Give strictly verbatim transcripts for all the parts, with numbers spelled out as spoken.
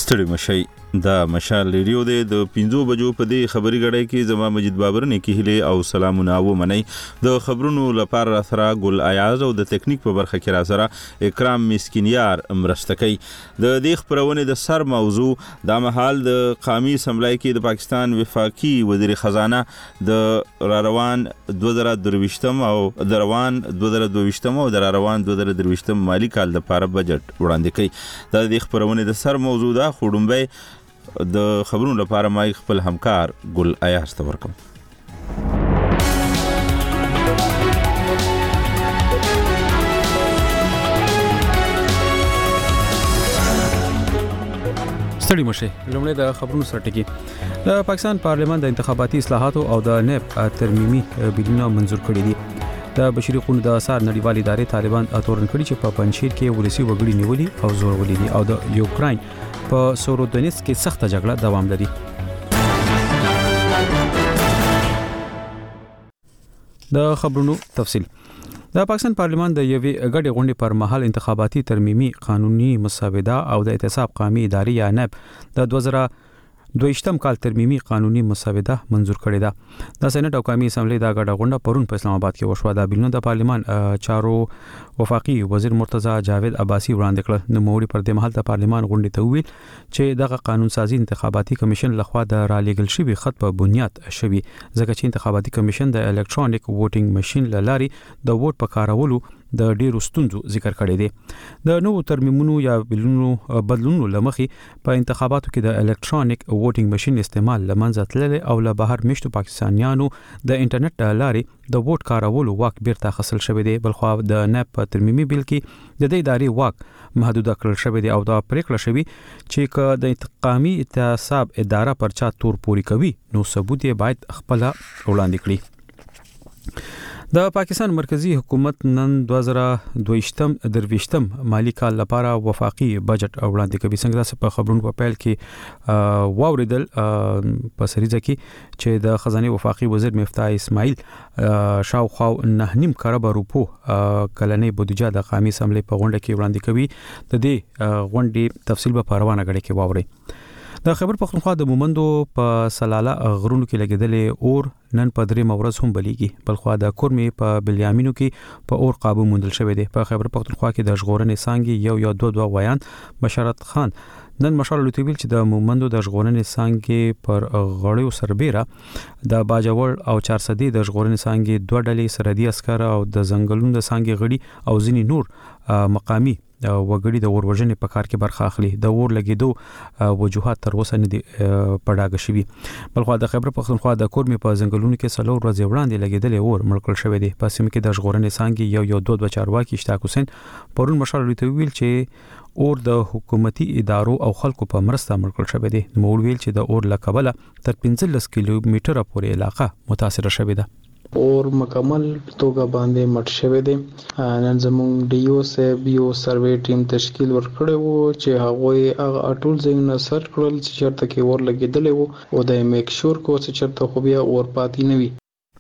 ستړي مشي د مشال ریډیو د پنځو بجو په دې خبري غړې کې زما مجید بابر نه کې هله او سلامونه او منی د خبرونو لپاره سره ګل ایاز او د ټیکنیک په برخه کې را سره اکرام مسکینیار مرستکي د دې خبرونه د سر موضوع د محل د قومي اسمبلی کې د پاکستان وفاقي وزیر خزانه د روان دوه زره درويشتم او د روان دوه زره دوه او د روان دوه زره درويشتم مالی کال لپاره بجټ وړاندې کړي د دې خبرونه د سر موضوع دا خړومبه د خبرونو لپاره ما خپل همکار ګل ایاز ته ورکوم. ستړي مشه لومړی د خبرونو سرټکی د پاکستان پارلمان د انتخاباتي اصلاحاتو او د نیب ترمیمي بلونه منزور کړي دي. د بشري حقوقو د اثار نړیوال ادارې طالبان تورن کړي چې په پنځیر کې ولسی وګړي نیولي او زور ولې دي او د یوکراین په سورودنیس کې سخت جګړه دوام لري. د خبرونو تفصیل د پاکستان پارلمان د یوې غړي غونډې پر مهال انتخاباتي ترمیمي قانوني مسوده او د احتساب قومي ادارې یا نیب د دوه زره دویشتم کال ترمیمي قانوني مسوده منزور کړې ده. د سېنات او قومي اسمبلی د غړه غونډه پرون په اسلام آباد کې وشوه. د بلونو د پارلمان چارو وفاقي وزیر مرتضی جاوید عباسی وړاندې کړ. نو موري پر د محل د پارلمان غونډې ته ویل چې دغه قانون سازي انتخاباتي کمیشن لخوا د رالېګل شوی خط په بنیاد شوی ځکه چې انتخاباتي کمیشن د الکترونیک ووټینګ ماشين لاري د ووټ په کارولو د ډیرو ستونزو ذکر کړی دی. د نوو ترمیمونو یا بلونو بدلونو لمخې په انتخاباتو کې د الکترونیک ووټینګ ماشين استعمال لمنځه تللی او له بهر مشتو پاکستانیانو د انټرنیټ لاري د ووټ کارولو واک بیرته حاصل شوی دی. بلخو د نیب په ترمیمي بل کې د دې ادارې واک محدود کړل شوی دی او دا پریکړه شوی چې ک د انتقامي احتساب اداره پر چا تور پوری کوي نو ثبوت یې باید خپل وړاندې کړي. د پاکستان مرکزی حکومت نن دوه زره دویشتم درویشتم مالی کال لپاره وفاقي بجټ وړاندې کوي. څنګه تاسو په خبرونو په پیل کې واوریدل په سریزه کې چې د خزانه وفاقي وزیر مفتاح اسماعیل شاوخوا نه نیم کروڑ روپو کلنې بودیجه د قومي اسمبلی په غونډه کې وړاندې کوي. د دې غونډې تفصیل په پروانه غړي کې واوري. د خبر پختونخوا د مومندو په سلاله غرونو کې لګیدلې اور نن په درې مورز هم بلیږي. بلخوا د کورمي په بلیامینو کې په اور قابو موندل شوی دی. په خبر پختونخوا کې د ژغورنې سانګي یو یا دوه دوه ویان بشارت خان نن مشال لوتویل چې د مومندو د ژغورنې سانګي پر غړیو سربېره د باجوړ او چارسدي د ژغورنې سانګي دوه ډلې سرحدي عسكر او د ځنګلونو د سانګي غړي او ځینی نور مقامی وګړي د اورورژنې په کار کې برخه اخلي. د اور لګیدو وجوهات تر اوسه نه دي پړاګ شوي. بلخو د خبر پختونخوا د کورمي په ځنګلونو کې سلو ورځې وړاندې لګیدلې اور مړکل شوی دی. په سیمه کې د ژغورنې سانګي یو یو دوه دوه چارواکي اشتاق حسین پرون مشال لوي ویل چې اور د حکومتي ادارو او خلکو په مرسته مړکل شوی دی. مور ویل چې د اور لکبله تر پنځلس کیلومتره پورې علاقه متاثر شوې ده. اور مکمل توګه باندې مټ شوی دی. نن زموږ ډیو سیب یو سروې ټیم تشکیل ورکړی وو چې هغه هغه ټول ځایونه سر کړل چې چېرته کې اور لګېدلی وو او د میک شور کو چې چېرته خو بیا اور پاتې نه وي.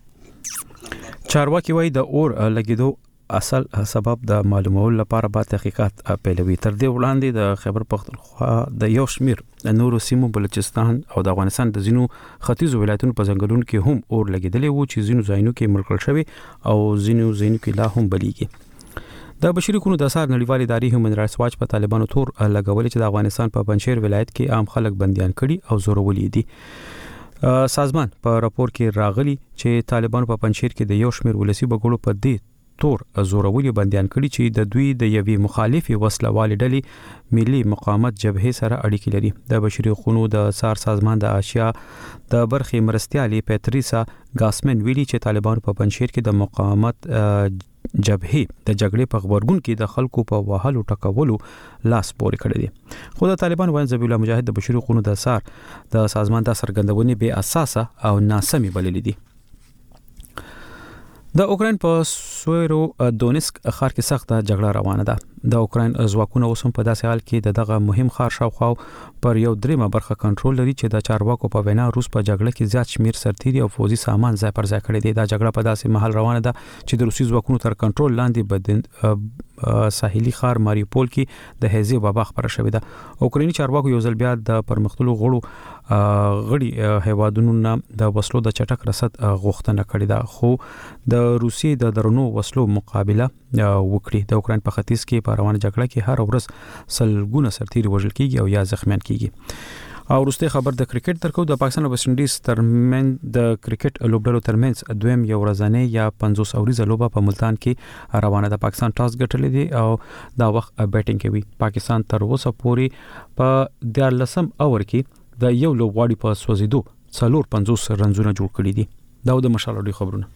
چارواکي وایي د اور لګېدو اصل سبب د معلومولو لپاره به تحقیقات پیلوي. تر دې وړاندې د خیبر پختونخوا د یو شمیر نورو سیمو بلوچستان او د افغانستان د ځینو ختیځو ولایتونو په ځنګلونو کې هم اور لګېدلې وو چې ځینو ځایونو کې مړکل شوی او ځینو ځایونو کې لا هم بلیږي. د بشري حقوقو د اثار نړیوال ادارې هیومن رائټس واچ په طالبانو تور لګولې چې د افغانستان په پنځیر ولایت کې عام خلک بنديان کړي او زورولي دي. سازمان په راپور کې راغلي چې طالبانو په پنځیر کې د یو شمیر ولسی بګړو په دې تور زورولي بنديان کړي چې د دوی د یوې مخالفي وسلوالې ډلې ملي مقاومت جبهه سره اړیکې لري. د بشري حقوقو د سار سازمان د آسیا د برخې مرستيالي پیتریسا ګاسمن ویلي چې طالبان په پنځیر کې د مقاومت جبهه د جګړې په خبرګون کې د خلکو په وهلو ټکولو لاس پورې کړی دي. خو د طالبان وایي ذبیح الله مجاهد د بشري حقوقو د سار د سازمان د سرګندونې بے اساسه او ناسمي بللې دي. د اوکراین په سویرو دونسک ښار کې سخته جګړه روانه ده. د اوکراین ځواکونه اوس هم په داسې حال کې د دغه مهم ښار شاوخوا پر یو دریمه برخه کنټرول لري چې د چارواکو په وینا روس په جګړه کې زیات شمیر سرتیري او فوزي سامان ځای پر ځای کړی دی. دا جګړه په داسې محل روانه ده چې د روسي ځواکونو تر کنټرول لاندې بدن ساحلي ښار ماریوپول کې د هزي وبا خبره شوې ده. اوکرایني چارواکو یو ځل بیا د پرمختللو غړو غړي هیوادونو نه د وسلو د چټک رسد غوښتنه کړې ده، خو د روسي د درنو وسلو مقابله وکړي. د اوکراین په ختیځ کې په روانه جګړه کې هر ورځ سلګونه سرتیري وژل کیږي او یا زخمیان کیږي. او وروسته خبر د کرکټ ترکو د پاکستان او ویسټ انډیز ترمن د کرکټ لوبډلو ترمنځ دویم یو ورځنی یا پنځوس اوریزه لوبه په ملتان کې روانه ده. پاکستان ټاس ګټلې دی او دا وخت بیټینګ کوي. پاکستان تر اوسه پورې په دیارلسم اور کې د یو لوبغاړي په سوځیدو څلور پنځوس رنزونه جوړ کړي دي. دا د مشالوډي خبرونه.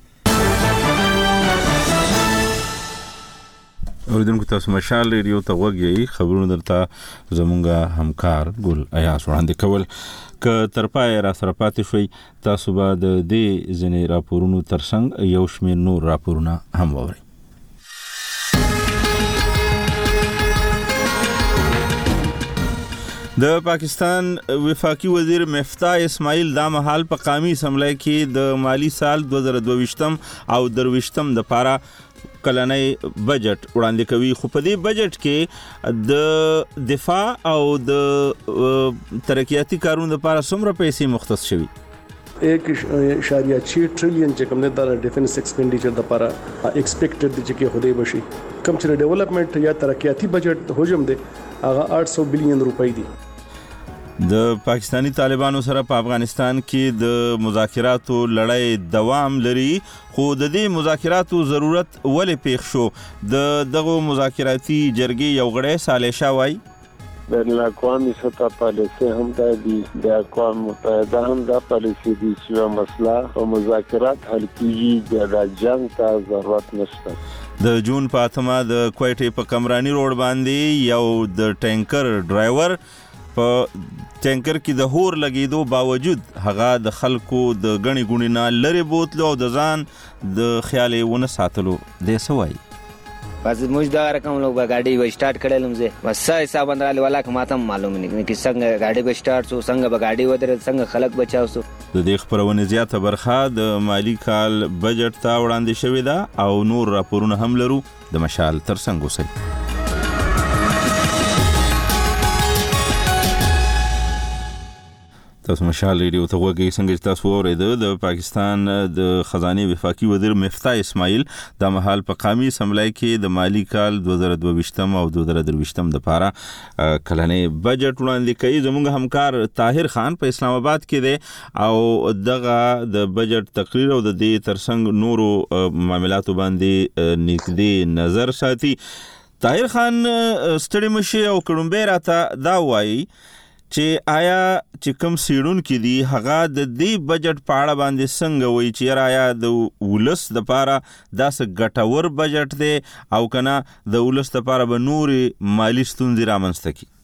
اوریدونکو تاسو مشال ریډیو ته وګورئ. خبرونه درته زمونږه همکار ګل ایاس وړاندې کول. ک تر پای را سره پاتې شوي تاسو به د دې ځینې راپورونو ترڅنګ یو شمېر نور راپورونه هم واورئ. د پاکستان وفاقي وزیر مفتاح اسماعیل دا مهال په قومي اسمبلی کې د مالی سال دوه زره دوه او درویشتم د پاره کلنۍ بجټ وړاندې کوي. خو په دې بجټ کې د دفاع او د ترقیاتي کارونو لپاره څومره پیسې مختص شوي؟ एक इशारिया छः ट्रिलियन چې کوم د ډیفنس ایکسپینډیچر د لپاره ایکسپیکټډ دي چې خدای بشي. کوم چې ډیولپمنٹ یا ترقیاتي بجټ حجم دی هغه آठ سو بلین روپۍ دي. د پاکستانی طالبانو سره په افغانستان کې د مذاکراتو لړۍ دوام لري، خو د دې مذاکراتو ضرورت ولې پیښ شو؟ د دغه مذاکراتي جرګې یو غړی صالح شاه وایي بین الاقوامی سطح پالیسی هم دا دي، د اقوام متحده هم دا پالیسی دي چې مسله او مذاکرات حل کیږي، د جنگ ته ضرورت نشته. د جون په اتمه د کوټې په کمرانی روډ باندې یو د ټینکر ډرایور په ټینکر کې د هور لګیدو باوجود هغه د خلکو د غنی ګونی نه لری بوتلو او د ځان د خیالي ونه ساتلو د سوای. بس موږ دا رقم لوګ गाड़ी و سٹارټ کړلم زه بس حساب اندراله والا کومه معلوم نه کی څنګه गाड़ी به سٹارټ سو څنګه به गाड़ी ودر څنګه خلک بچاو سو. د دې خبرونه زیاته برخه د مالی کال بجټ ته وړاندې شوې ده او نور راپورونه هم لرو. د مشال ترڅنګ اوسئ. تاسو مشال ریډیو ته وګورئ. څنګه تاسو اوریدل د پاکستان د خزانه وفاقي وزیر مفتاح اسماعیل د مهال په قومي اسمبلی کې د مالی کال دوه زره دوه او دوه زره درې د لپاره کلنۍ بجټ وړاندې کوي. زموږ همکار طاهر خان په اسلام آباد کې دی او دغه د بجټ تقریر او د دې ترڅنګ نورو معاملاتو باندې نږدې نظر ساتي. طاهر خان ستړي مشي او کډومبه راته دا وایي چې آیا چې کوم سیړون کې دی هغه د دې بجټ په اړه باندې څنګه وایي چې آیا د ولس د لپاره داسې ګټور بجټ دی او کنه د ولس لپاره به نوري مالی ستونزې رامنځته کړي؟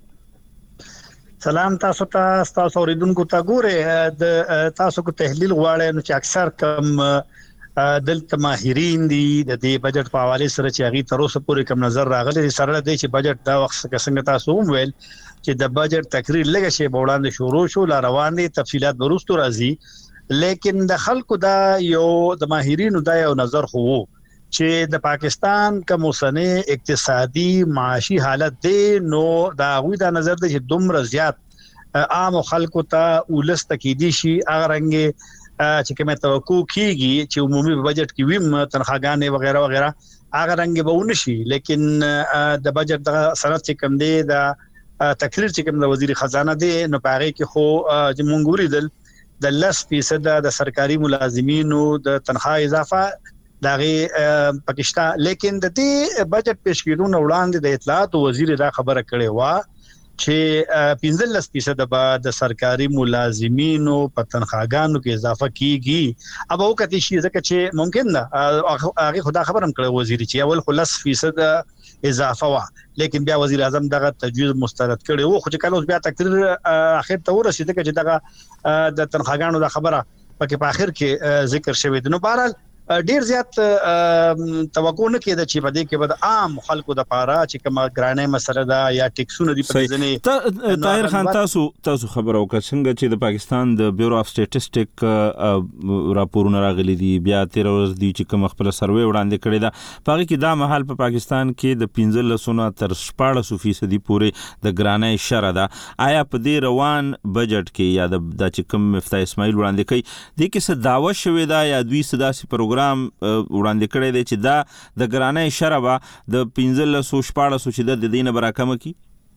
سلام تاسو ته تاسو اوریدونکو ته ګوره د تاسو کو تحلیل غواړي نو چې اکثر کم دلته ماهرین دي د دې بجټ په حواله سره چې هغه تر اوسه پورې کم نظر راغلي سره دی چې بجټ دا وخت څنګه تاسو هم ویل چې د بجټ تقریر لږه شی وړاندې شروع شو لا روان دي تفصيلات ورستو راځي، لیکن د خلکو دا یو د ماهرینو دا یو نظر خو چې د پاکستان کوم سنه اقتصادي معاشي حالت دی نو دا غوي دا نظر دی چې دومره زیات عام خلکو ته ولست کېدي شي هغه رنګ چې کومه توقع کیږي چې عمومي بجټ کې ویم تنخواګانې وغیرہ وغیرہ هغه رنګ به ونشي. لیکن د بجټ د سند چې کوم دی دا تقریر چې کوم د وزیر خزانه دی نو پاره کې خو جمهوریت دل د لس فیصد د سرکاري ملازمینو د تنخواه اضافه دغه پاکستان، لیکن د دې بجټ پیش کېدو نه وړاندې د اطلاعات وزیر دا خبره کړې و چې پنځلس فیصد د سرکاري ملازمینو په تنخواګانو کې اضافه کیږي. اب او کتی شي ځکه چې ممکن ده هغه خدا خبرم کړ وزیر چې اول خلاص فیصد اضافه وا، لیکن بیا وزیر اعظم دغه تجویز مسترد کړي وو. خو چې کله بیا تقریر اخر ته ورسېد چې دغه د تنخواګانو د خبره پکې په اخر کې ذکر شوی دی. نو بهرحال ډیر زیات توقع نه کېده چې په دې کې به عام خلکو د پاره چې کومه ګرانې مسله ده یا ټیکسونه دی په ځنې. طاهر خان تاسو تاسو خبر او څنګه چې د پاکستان د بیورو اف سټیټسټک راپورونه راغلي دي بیا تیر ورځ دی چې کوم خپل سروې وړاندې کړی دا پاره کې دا محل په پاکستان کې د پنځه لسونه تر شپاړس فیصدي پورې د ګرانې شره ده. آیا په دې روان بجټ کې یا د چې کوم مفتاح اسماعیل وړاندې کوي د کې څه داوا شوې ده یا دوی سداسي پروګرام وړاندې کړی دی چې دا د ګرانې شره به د پنځه لسو شپاړس چې د دینه براکمه کی؟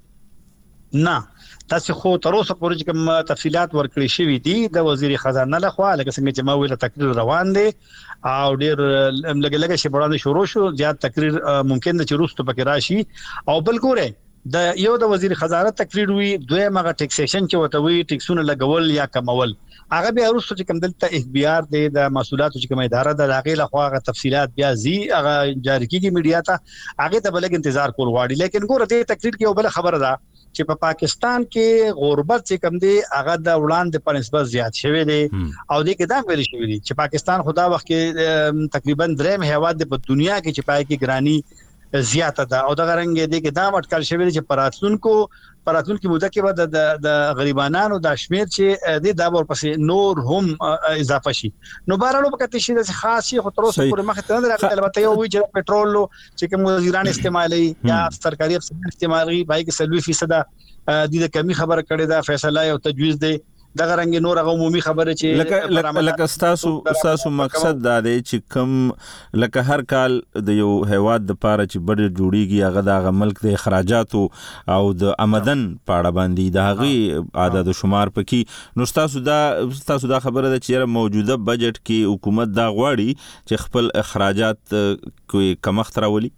نه تاسو خو تر اوسه پورې کوم تفصيلات ورکړي شوی دي د وزیر خزانه لخوا لکه څنګه چې ما ویل تقریر روان دي او ډیر لګ لګ شي وړاندې شروع شو زیات تقریر ممکن چې روستو پکې راشي او بل ګوره د یو د وزیر خزانه تقریر وی دوی مغه ټیکسیشن چې وته وی ټیکسونه لګول یا کمول هغه بیا وروسته چې کوم دلته اخ بي ار دی د مسؤلیت چې کوم اداره د هغه لخوا غو تفصيلات بیا زی هغه جاری کیږي میډیا ته هغه ته بلګ انتظار کول غواړي. لیکن ګوره دې تقریر کې یو بل خبره ده چې په پاکستان کې غربت چې کوم دی هغه د وړاندې په نسبت زیات شوی دی او دې کې دا ویل شوی دی چې پاکستان خدا وخت کې تقریبا دریم هیواد په دنیا کې چې پای کې ګرانی زیاته ده او دا غرنګ دي کې دا وټکل شوی چې پراتلونکو پراتلونکو موده کې به د د غریبانو د شمیر چې د دابور پسې نور هم اضافه شي. نو بارانو په کته شي د خاصي خو تر اوسه پورې مخ ته نه راغلی. البته یو وی چې پټرول چې کوم وزیران استعمالي یا سرکاري افسران استعمالي بای کې سلوي فیصد د کمی خبر کړي دا فیصله او تجویز دی دا غرنګ نور عمومي خبره چې لکه لکه تاسو تاسو مقصد دا دی چې کوم لکه هر کال د یو هیواد د پاره چې بډ جوړیږي هغه د ملک د اخراجات او د آمدن پاړه باندې د هغه عدد شمار پکې نو تاسو دا تاسو دا خبره ده چې موجوده بجټ کې حکومت دا غواړي چې خپل اخراجات کوئی کمښت راولي.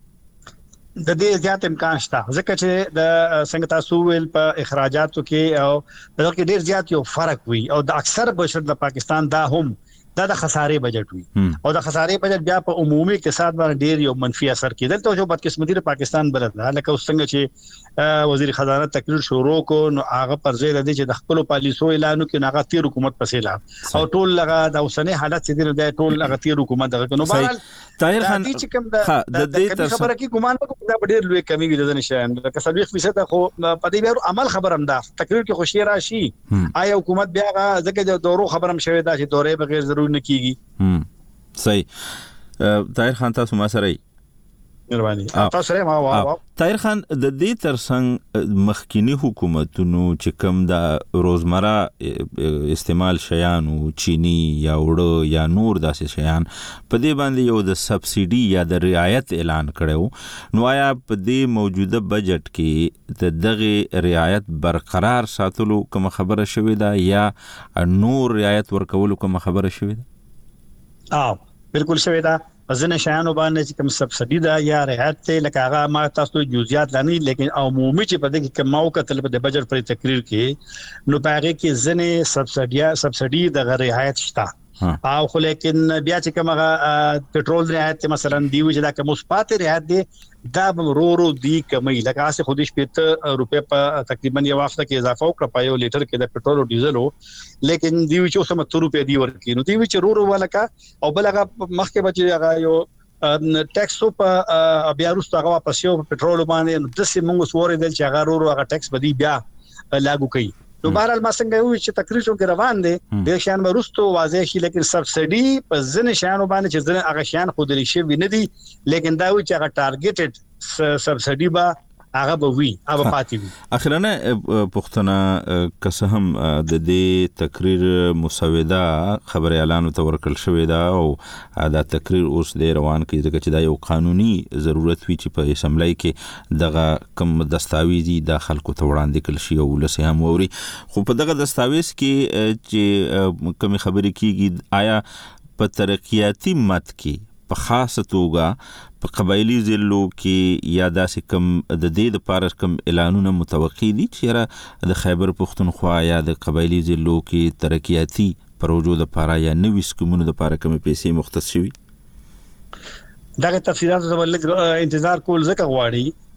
د دې زیات امکان شته ځکه چې د څنګه تاسو ویل په اخراجاتو کې او د کې ډیر زیات یو فرق وي او د اکثر بشر د پاکستان دا هم دا د خسارې بجټ وي او د خسارې بجټ بیا په عمومي اقتصاد باندې ډیر یو منفي اثر کوي. دلته جو بدقسمتي د پاکستان بلد لکه څنګه چې وزیر خزانه تقریر شروع کو نو هغه پر ځای لدی چې د خپل پالیسو اعلان کوي هغه تیر حکومت پسې لا او ټول لغه د اوسنۍ حالت چې دی ټول هغه تیر حکومت دغه نو بهرحال طاهر خان چې کوم د دې خبره کې ګمان وکړ دا ډیر لوی کمی وي د نشان لکه سلوي فیصد خو په دې بیا عمل خبر هم ده تقریر کې خوشی راشي آیا حکومت بیا ځکه د دورو خبرم شوی دا چې دورې بغیر ضروري نه کیږي. صحیح. طاهر خان تاسو ما سره مهرباني تاسو سره ما واو طاهر خان د دې ترڅنګ مخکینی حکومتونو چې کوم د روزمره استعمال شیان او چینی یا وړو یا نور داسې شیان په دې باندې یو د سبسيډي یا د رعایت اعلان کړو نو آیا په دې موجوده بجټ کې د دغه رعایت برقرار ساتلو کوم خبره شوې ده یا نور رعایت ورکولو کوم خبره شوې ده؟ اه بالکل شوې ده. ځنه شیانو باندې چې کوم سبسيډي ده یا رعایت ته لکه هغه ما تاسو جزئیات لانی لیکن عمومي چې په دې کې کوم موقع طلب د بجټ پر تقریر کې نو پاره کې ځنه سبسيډي سبسيډي د رعایت شته او خو لیکن بیا چې کوم پټرول رعایت مثلا دی چې دا کوم مثبت رعایت دی دا به رو رو دی کمی لکه اسه خودی شپږ روپے په تقریبا یو وخت کې اضافه وکړه په یو لیټر کې د پټرول او ډیزل لیکن دی چې اوسه مت روپے دی ورکی نو دی چې رو رو ولکه او بلغه مخکې بچي هغه یو ټیکس په بیا وروسته هغه واپس یو پټرول باندې د سیمونګ سوري دل چې هغه رو رو هغه ټیکس بدی بیا لاګو کوي. نو بهرحال ما څنګه وی چې تقریر شو کې روان دي د شان ورستو واضح شي لیکن سبسيډي په ځنه شانو باندې چې ځنه هغه شان خو د شي نه دي لیکن دا وی چې هغه ټارګټډ سبسيډي با هغه به وی هغه پاتې وي. اخرنه پښتنه که هم د دې تقریر مسوده خبر اعلان ته ورکړل شوې ده او دا تقریر اوس د روان کې ځکه چې دا یو قانوني ضرورت وی چې په اسمبلی کې دغه کوم دستاویزي د خلکو ته وړاندې کړل شي او لسه هم ووري خو په دغه دستاویز کې چې کوم خبرې کیږي آیا په ترقیاتی مت کې په خاصه توګه په قبایلی ضلعو کې یا داسې کم د دې د پاره کم اعلانونه متوقع دي چې د خیبر پختونخوا یا د قبایلی ضلعو کې ترقیاتی پروژو د پاره یا نوې سکمونو د پاره کم پیسې مختص شوي؟ دغه تفصیلات زموږ انتظار کول ځکه غواړي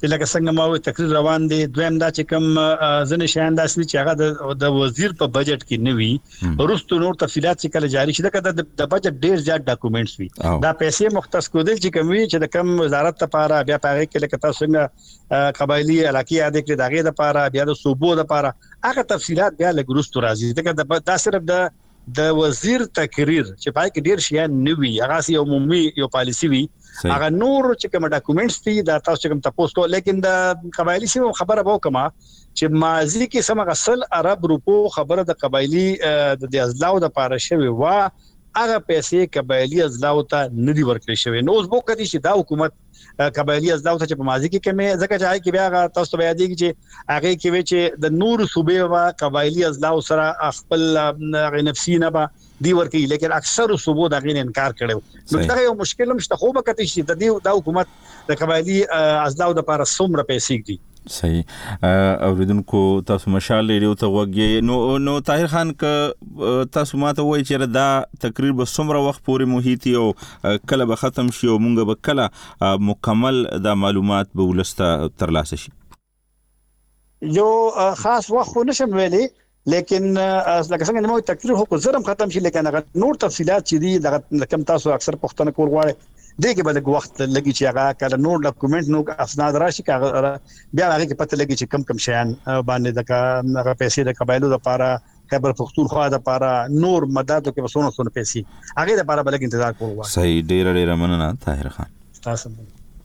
چې لکه څنګه ما وې تقریر روان دي. دویم دا چې کوم ځنې شیان داسې چې هغه د وزیر په بجټ کې نه وي، ورستو نور تفصيلات چې کله جاری شي دا د بجټ ډیر زیات ډاکومېنټس وي. دا پیسې مختص کودل چې کوم وي چې د کوم وزارت لپاره بیا پاره کې لکه تاسو څنګه قبایلی علاقې یاد کړئ دغه لپاره بیا د صوبو لپاره هغه تفصيلات بیا لګروستو راځي. دا دا صرف د د وزیر تقریر چې پای کې ډیر شیان نه وي، هغه سي عمومي یو پالیسی وي، هغه نور چې کوم ډاکومېنټس دي دا تاسو کوم تاسو کو. لیکن د قبایلی سیمو خبره وو کما چې ماضی کې سم غسل عرب روپو خبره د قبایلی د ازلاو د پاره شوی وا، هغه پیسې قبایلی ازلاو ته نه دی ورکړي شوی. نو اوس بو کدي چې دا حکومت قبایلی ازلاو ته په ماضی کې کمه ځکه چې هغه کې بیا تاسو ته یاد دي چې هغه کې وی چې د نور صوبې وا قبایلی ازلاو سره خپل غ نفسي نه با دی ورکی، لیکن اکثر صوبو دا غین انکار کړو. نو دا یو مشکل مشته خو به کته شي د دې د حکومت د قبایلی ازلاو د لپاره څومره پیسې دي. صحیح. اوریدونکو تاسو مشال ریډیو ته وګورئ. نو نو طاهر خان ک تاسو ماته وایي چې دا تقریر به څومره وخت پورې محیطي او کله به ختم شي او مونږ به کله مکمل دا معلومات به ولسته ترلاسه شي؟ یو خاص وخت نشم ویلي، لیکن لکه څنګه نو تقریر هو کو زرم ختم شي، لیکن نور تفصيلات چې دي د کم تاسو اکثر پښتنه کول غواړي دغه بل وخت لګي چې هغه کله نور ډاکومېنټ نو اسناد راشي بیا هغه کې پته لګي چې کم کم شیان باندې د هغه پیسې د قبایلو لپاره خبر پښتونخوا د لپاره نور مدد کې وسونه سونه پیسې هغه د لپاره بلګ انتظار کوو. صحیح. ډیر ډیر مننه طاهر خان. تاسو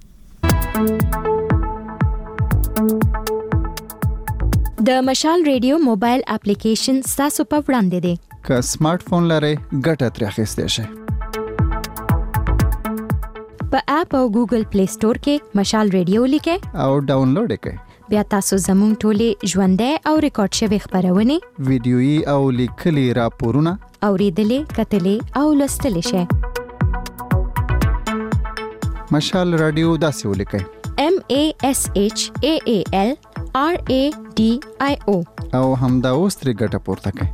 د مشال ریډیو موبایل اپلیکیشن تاسو په وړاندې دی. که سمارټ فون لرئ ګټه ترې اخیستئ شئ. په اپ او ګوګل پلی سٹور کې مشال ریډیو لیکئ او ډاونلوډ کړئ. بیا تاسو زموږ ټولې ژوندۍ او ریکارډ شوی خبرونه، ویډیويي او لیکلي راپورونه اوریدلې، کتلې او لوستلې شئ. مشال رادیو داسې ولیکئ: M A S H A A L R A D I O او همدا اوس ترې ګټه پورته کړئ.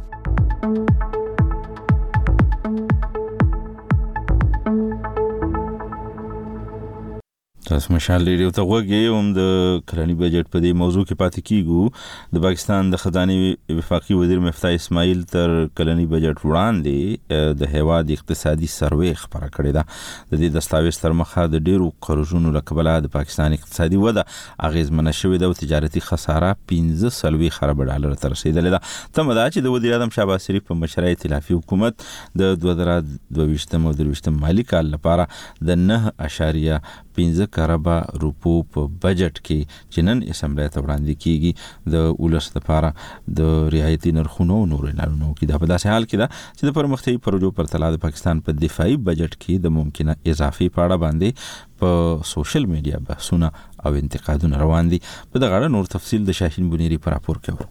تاسو مشال ریډیو ته وګورئ. هم د کلنی بجټ په دې موضوع کې پاتې کیږو. د پاکستان د خزانه وفاقي وزیر مفتاح اسماعیل تر کلنی بجټ وړاندې د هیواد اقتصادي سروې خبره کړې ده. د دې دستاویز تر مخه د ډیرو قرضونو لکبله د پاکستان اقتصادي وده اغیزمنه شوې ده او تجارتي خساره پنځه سلوي خراب ډالر ته رسیدلې ده. تمه ده چې د وزیر اعظم شهباز شریف په مشرۍ ائتلافي حکومت د دوه زره دوه ویشتم او درې ویشتم مالي کال لپاره د نه اشاریه پنځه کروڑ روپو په بجټ کې چې نن اسمبلی ته وړاندې کیږي د ولس لپاره د رعایتي نرخونو نور اعلانونو کې دا په داسې حال کې ده چې د پرمختیايي پروژو پر تلا د پاکستان په دفاعي بجټ کې د ممکنه اضافي پاړه باندې په سوشل میډیا بحثونه او انتقادونه روان دي. په دغه اړه نور تفصیل د شاهین بنيري پر راپور کوي.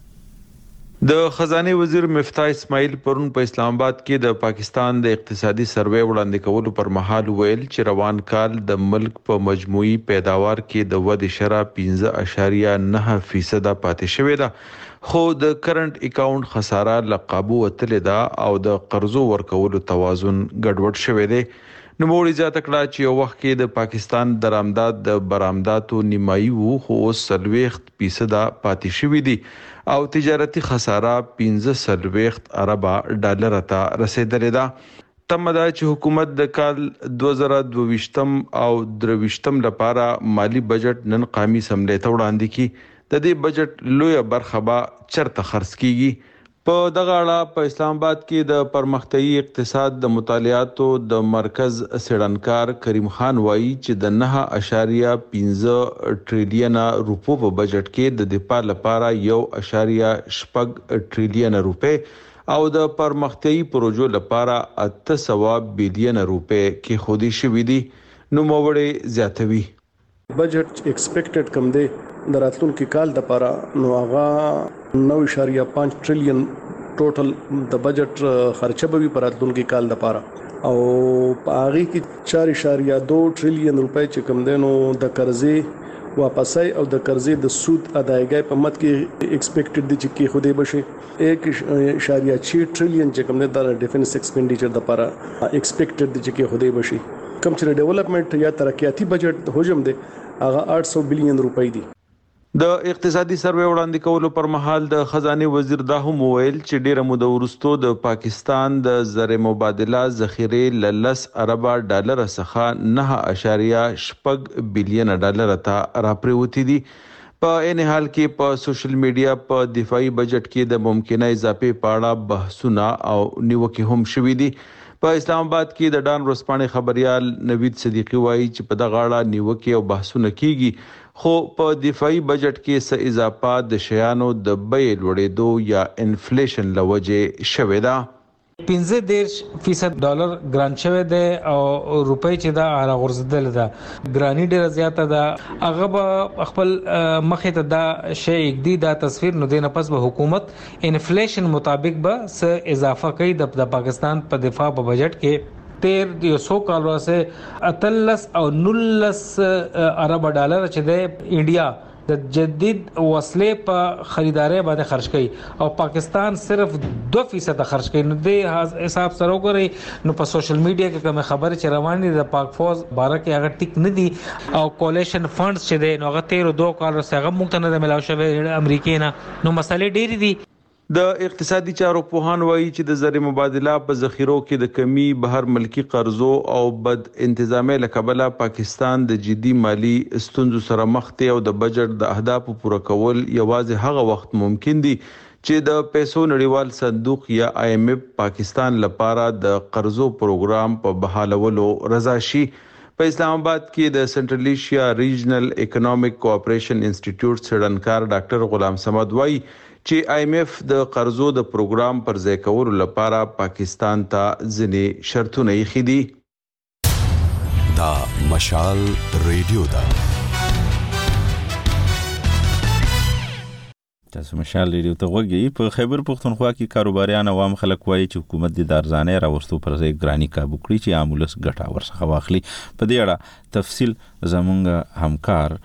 د خزانه وزیر مفتاح اسماعیل پرون په اسلام آباد کې د پاکستان د اقتصادي سروې وړاندې کولو پر مهال ویل چې روان کال د ملک په مجموعي پیداوار کې د ودې شرح پنځه اعشاریه نه فیصد پاتې شوې ده، خو د کرنٹ اکاونټ خساره لقابو وتلې ده او د قرضو ورکولو توازن ګډوډ شوی دی. نو موږ زیاته کړه چې یو وخت کې د پاکستان درآمدات د برآمداتو نیمایي وو، خو اوس څلوېښت فیصد پاتې شوی دي او تجارتي خساره پنځه څلوېښت ارب ډالر ته رسیدلې ده. تمه ده چې حکومت د کال دوه زره دوه ویشتم او درې ویشتم لپاره مالی بجټ نن قومي اسمبلی ته وړاندې کړي. د دې بجټ لویه برخه به چرته خرڅ کیږي. په دغه اړه په اسلام آباد کې د پرمختیايي اقتصاد د مطالعاتو د مرکز سیډنکار کریم خان وایي چې د نه اشاریه پنځه ټریلیون روپو په بجټ کې د دفاع لپاره یو اشاریه شپږ ټریلیون روپې او د پرمختیايي پروژو لپاره اته سوه بلین روپې کې خودي شوې دي. نو موړې زیاتوي بجټ ایکسپیکټډ کم دی د راتلونکي کال د لپاره نو هغه نو اشاریه پنځه ټریلیون ټوټل د بجټ خرچه به په راتلونکي کال د لپاره او په هغه کې چار اشاریه دوه ټریلیون روپۍ چې کم دي نو د قرضې واپسای او د قرضې د سود ادایګۍ په مت کې ایکسپیکټډ دي چې کې خوده بشي یک اشاریه چھ ټریلیون چې کم دي د ډیفنس ایکسپینډیچر د لپاره ایکسپیکټډ دي چې کې خوده بشي. کم چې ډیولپمنٹ یا ترقیاتی بجټ حجم دی هغه آठ سو بلین روپۍ دي. د اقتصادي سروې وړاندې کولو پر مهال د خزانه وزیر دا هم وویل چې ډیره موده وروسته د پاکستان د زر مبادله ذخیره ل لس اربه ډالر څخه نه اشاریه شپږ بلین ډالر ته راپریوتی دي. په ان حال کې په سوشل میډیا په دفاعي بجټ کې د ممکنه اضافه په اړه بحثونه او نیوکې هم شوې دي. په اسلام آباد کې د ډان ورسپانې خبريال نوید صدیقی وایي چې په دغه اړه نیوکې او بحثونه کیږي، خو په دفاعي بجټ کې څه اضافه د شیانو د بیې لوړېدو یا انفلیشن لوجې شوې ده. پنځه دېرش فیصد ډالر ګران شوی دی او روپۍ چې دا راغورځېدل ده، ګرانی ډیره زیاته ده. هغه به خپل مخې ته دا شی اګدي دا تصویر نو دینه پس به حکومت انفلیشن مطابق به څه اضافه کوي د پاکستان په دفاع په بجټ کې. تیر یو سو کال واسه اتلس او نلس ارب ډالر چې د انډیا د جدید وسلې په خریداري باندې خرج کړي او پاکستان صرف دو فیصد خرج کړي. نو د حساب سره وګورئ نو په سوشل میډیا کې کوم خبره چې روان دي د پاک فوج باره کې هغه ټیک نه دي او کولیشن فندز چې دی نو هغه تیر دو کال واسه هغه موږ ته نه ملاو شوی امریکای نه. نو مسلې ډېری دي. د اقتصادي چارو پوهان وایي چې د زر مبادله په ذخیرو کې د کمی، بهر ملکی قرضو او بد انتظامی له کبله پاکستان د جدي مالی ستونزو سره مخ دی او د بجټ د اهدافو پوره کول یوازې هغه وخت ممکن دي چې د پیسو نړیوال صندوق یا آی ایم ایف پاکستان لپاره د قرضو پروګرام په بحالولو رضا شي. په اسلام آباد کې د سنټرل ایشیا ریجنل اکونومیک کوآپریشن انسټیټیوټ څېړنکار ډاکټر غلام صمد وایي چې آی ایم ایف د قرضو د پروګرام پر ځای کولو لپاره پاکستان ته ځینې شرطونه ایښي دي. دا مشال ریډیو ده. تاسو مشال ریډیو ته غوږی. په خیبر پختونخوا کې کاروباریان عوام خلک وایي چې حکومت د دارزانې راوستو پر ځای ګرانی کابو کړی چې عامولس ګټه ورڅخه واخلي. په دې اړه تفصیل زمونږ همکار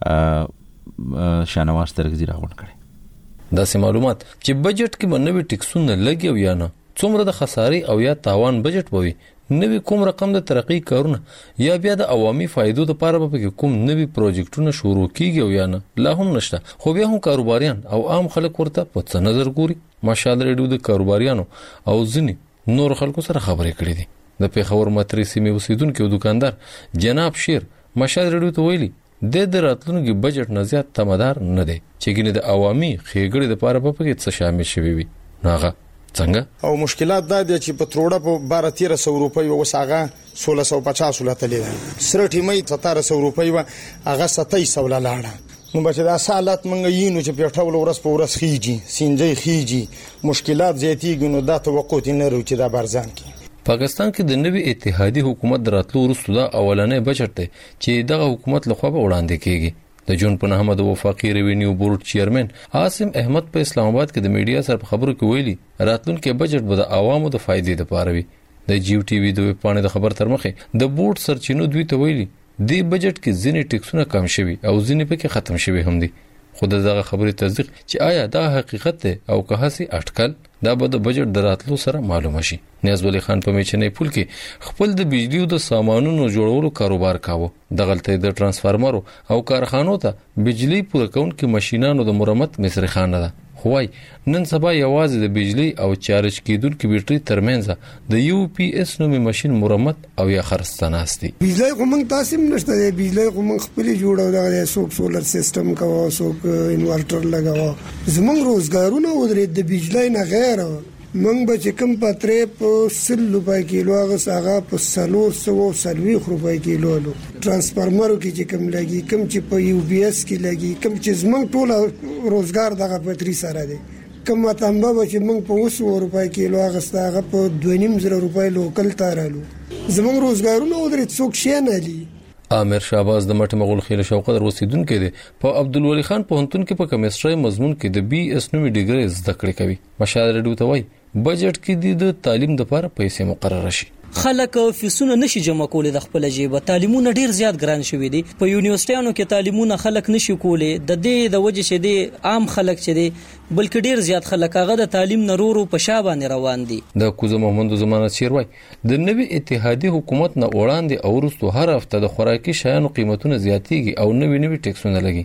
شانواز ترغزی راغون کړي. داسې معلومات چې بجټ کې باندې ټیکسونه لګي او یا نه څومره د خسارې او یا تاوان بجټ بوي، نوې کوم رقم د ترقی کارونه یا بیا د عوامي فائدو لپاره به کوم نوې پروجیکټونه شروع کیږي او یا نه لا هم نشته. خو بیا هم کاروباریان او عام خلک ورته په څه نظر ګوري. ماشاءالله ریډیو د کاروباریانو او ځینې نور خلکو سره خبرې کړې دي. د پیښور مترې سیمې اوسیدونکو او دکاندار جناب شیر ماشاءالله ریډیو ته ویلي د دراتلونکو بجټ نه زیات تمدار نه دی چې ګینه د عوامي خېګړې د لپاره په کې څه شامل شوی وي. ناغه څنګه او مشکلات دا دي چې په تروړه په بارہ تیرہ سو روپۍ وساغه سولہ سو پچاس ولاتلې سره ټیمې ستاره سو روپۍ وا هغه ستای سو لاړه. نو بچ دا سالات منګ یینو چې په ټول ورس په ورس خيږي سینځي خيږي مشکلات زیاتیږي. نو دا توقع دي نه روچ دا برزان کې پاکستان کې د نوي اتحادي حکومت دراتلو وروسته دا اولنې بجټ دی چې دغه حکومت لخوا به وړاندې کیږي. د جون په نهمه د وفاقي ریوینیو بورډ چیرمن عاصم احمد په اسلام آباد کې د میډیا سره خبرو کې ویلي راتلونکي بجټ به د عوامو د فائدې لپاره وي. د جیو ټي وي د پاڼې د خبر تر مخه د بورډ سرچینو دوی ته ویلي د بجټ کې ځینې ټیکسونه کم شوي او ځینې پکې ختم شوي هم دي. خو دغه خبرې تصدیق چې آیا دا حقیقت دی او که هسي اټکل دا به د بجټ دراتلو سره معلومه شي. نیاز ولی خان په میچنې پول کې خپل د بجلی او د سامانونو جوړولو کاروبار کاوه. دغلته د ترانسفارمرو او کارخانو ته بجلی پوره کونکي ماشينانو د مرمت مصری خانه ده. خوای نن سبا یوازې د بجلی او چارج کیدونکو بیټری ترمنځ د یو پی اس نومي ماشين مرمت او یا خرڅتناستي. بجلی کوم تاسو نشته دی، بجلی کوم خپل جوړو دغه سوک سولر سیستم کاوه، سوک انورټر لگاوه. زمونږ روزګارونه ودرې د بجلی نه غیر منګ به چې کوم پاترې په سل روپۍ کیلو هغه هغه په سلور سو سلوي روپۍ کیلو لو ترانسفارمرو کې چې کوم لګي کوم چې په یو بي اس کې لګي کوم چې زمونږ ټول روزګار دغه پاتري سره دی. کوم تنبه به چې موږ په وسو روپۍ کیلو هغه ستاغه په دوه نیم زره روپۍ لوکل تارالو. زمونږ روزګارونه ودرې څوک شي نه دي. عامر شاباز د مټ مغول خیل شوقت اوسیدونکو دی په عبدالولي خان پوهنتون کې په کیمستري مضمون کې د بي اس نومي ډیګري زده کړې کوي. مشاهده ډیو ته وای بجټ کې د تعلیم لپاره پیسې مقرره شي. خلک فیسونه نشي جمع کولای د خپل جیبه. تعلیمونه ډیر زیات ګران شوی دي په یونیورسيټانو کې. تعلیمونه خلک نشي کولای د دې د وجه شه دي عام خلک چې دي بلکې ډیر زیات خلک هغه د تعلیم نرورو په شابه روان دي. د کوزه محمد زمانه چیروي د نوي اتحادي حکومت نه وړاندې او وروسته هر هفته د خوراکي شیانو قیمتونه زیاتېږي او نوي نوي ټیکسونه لګي.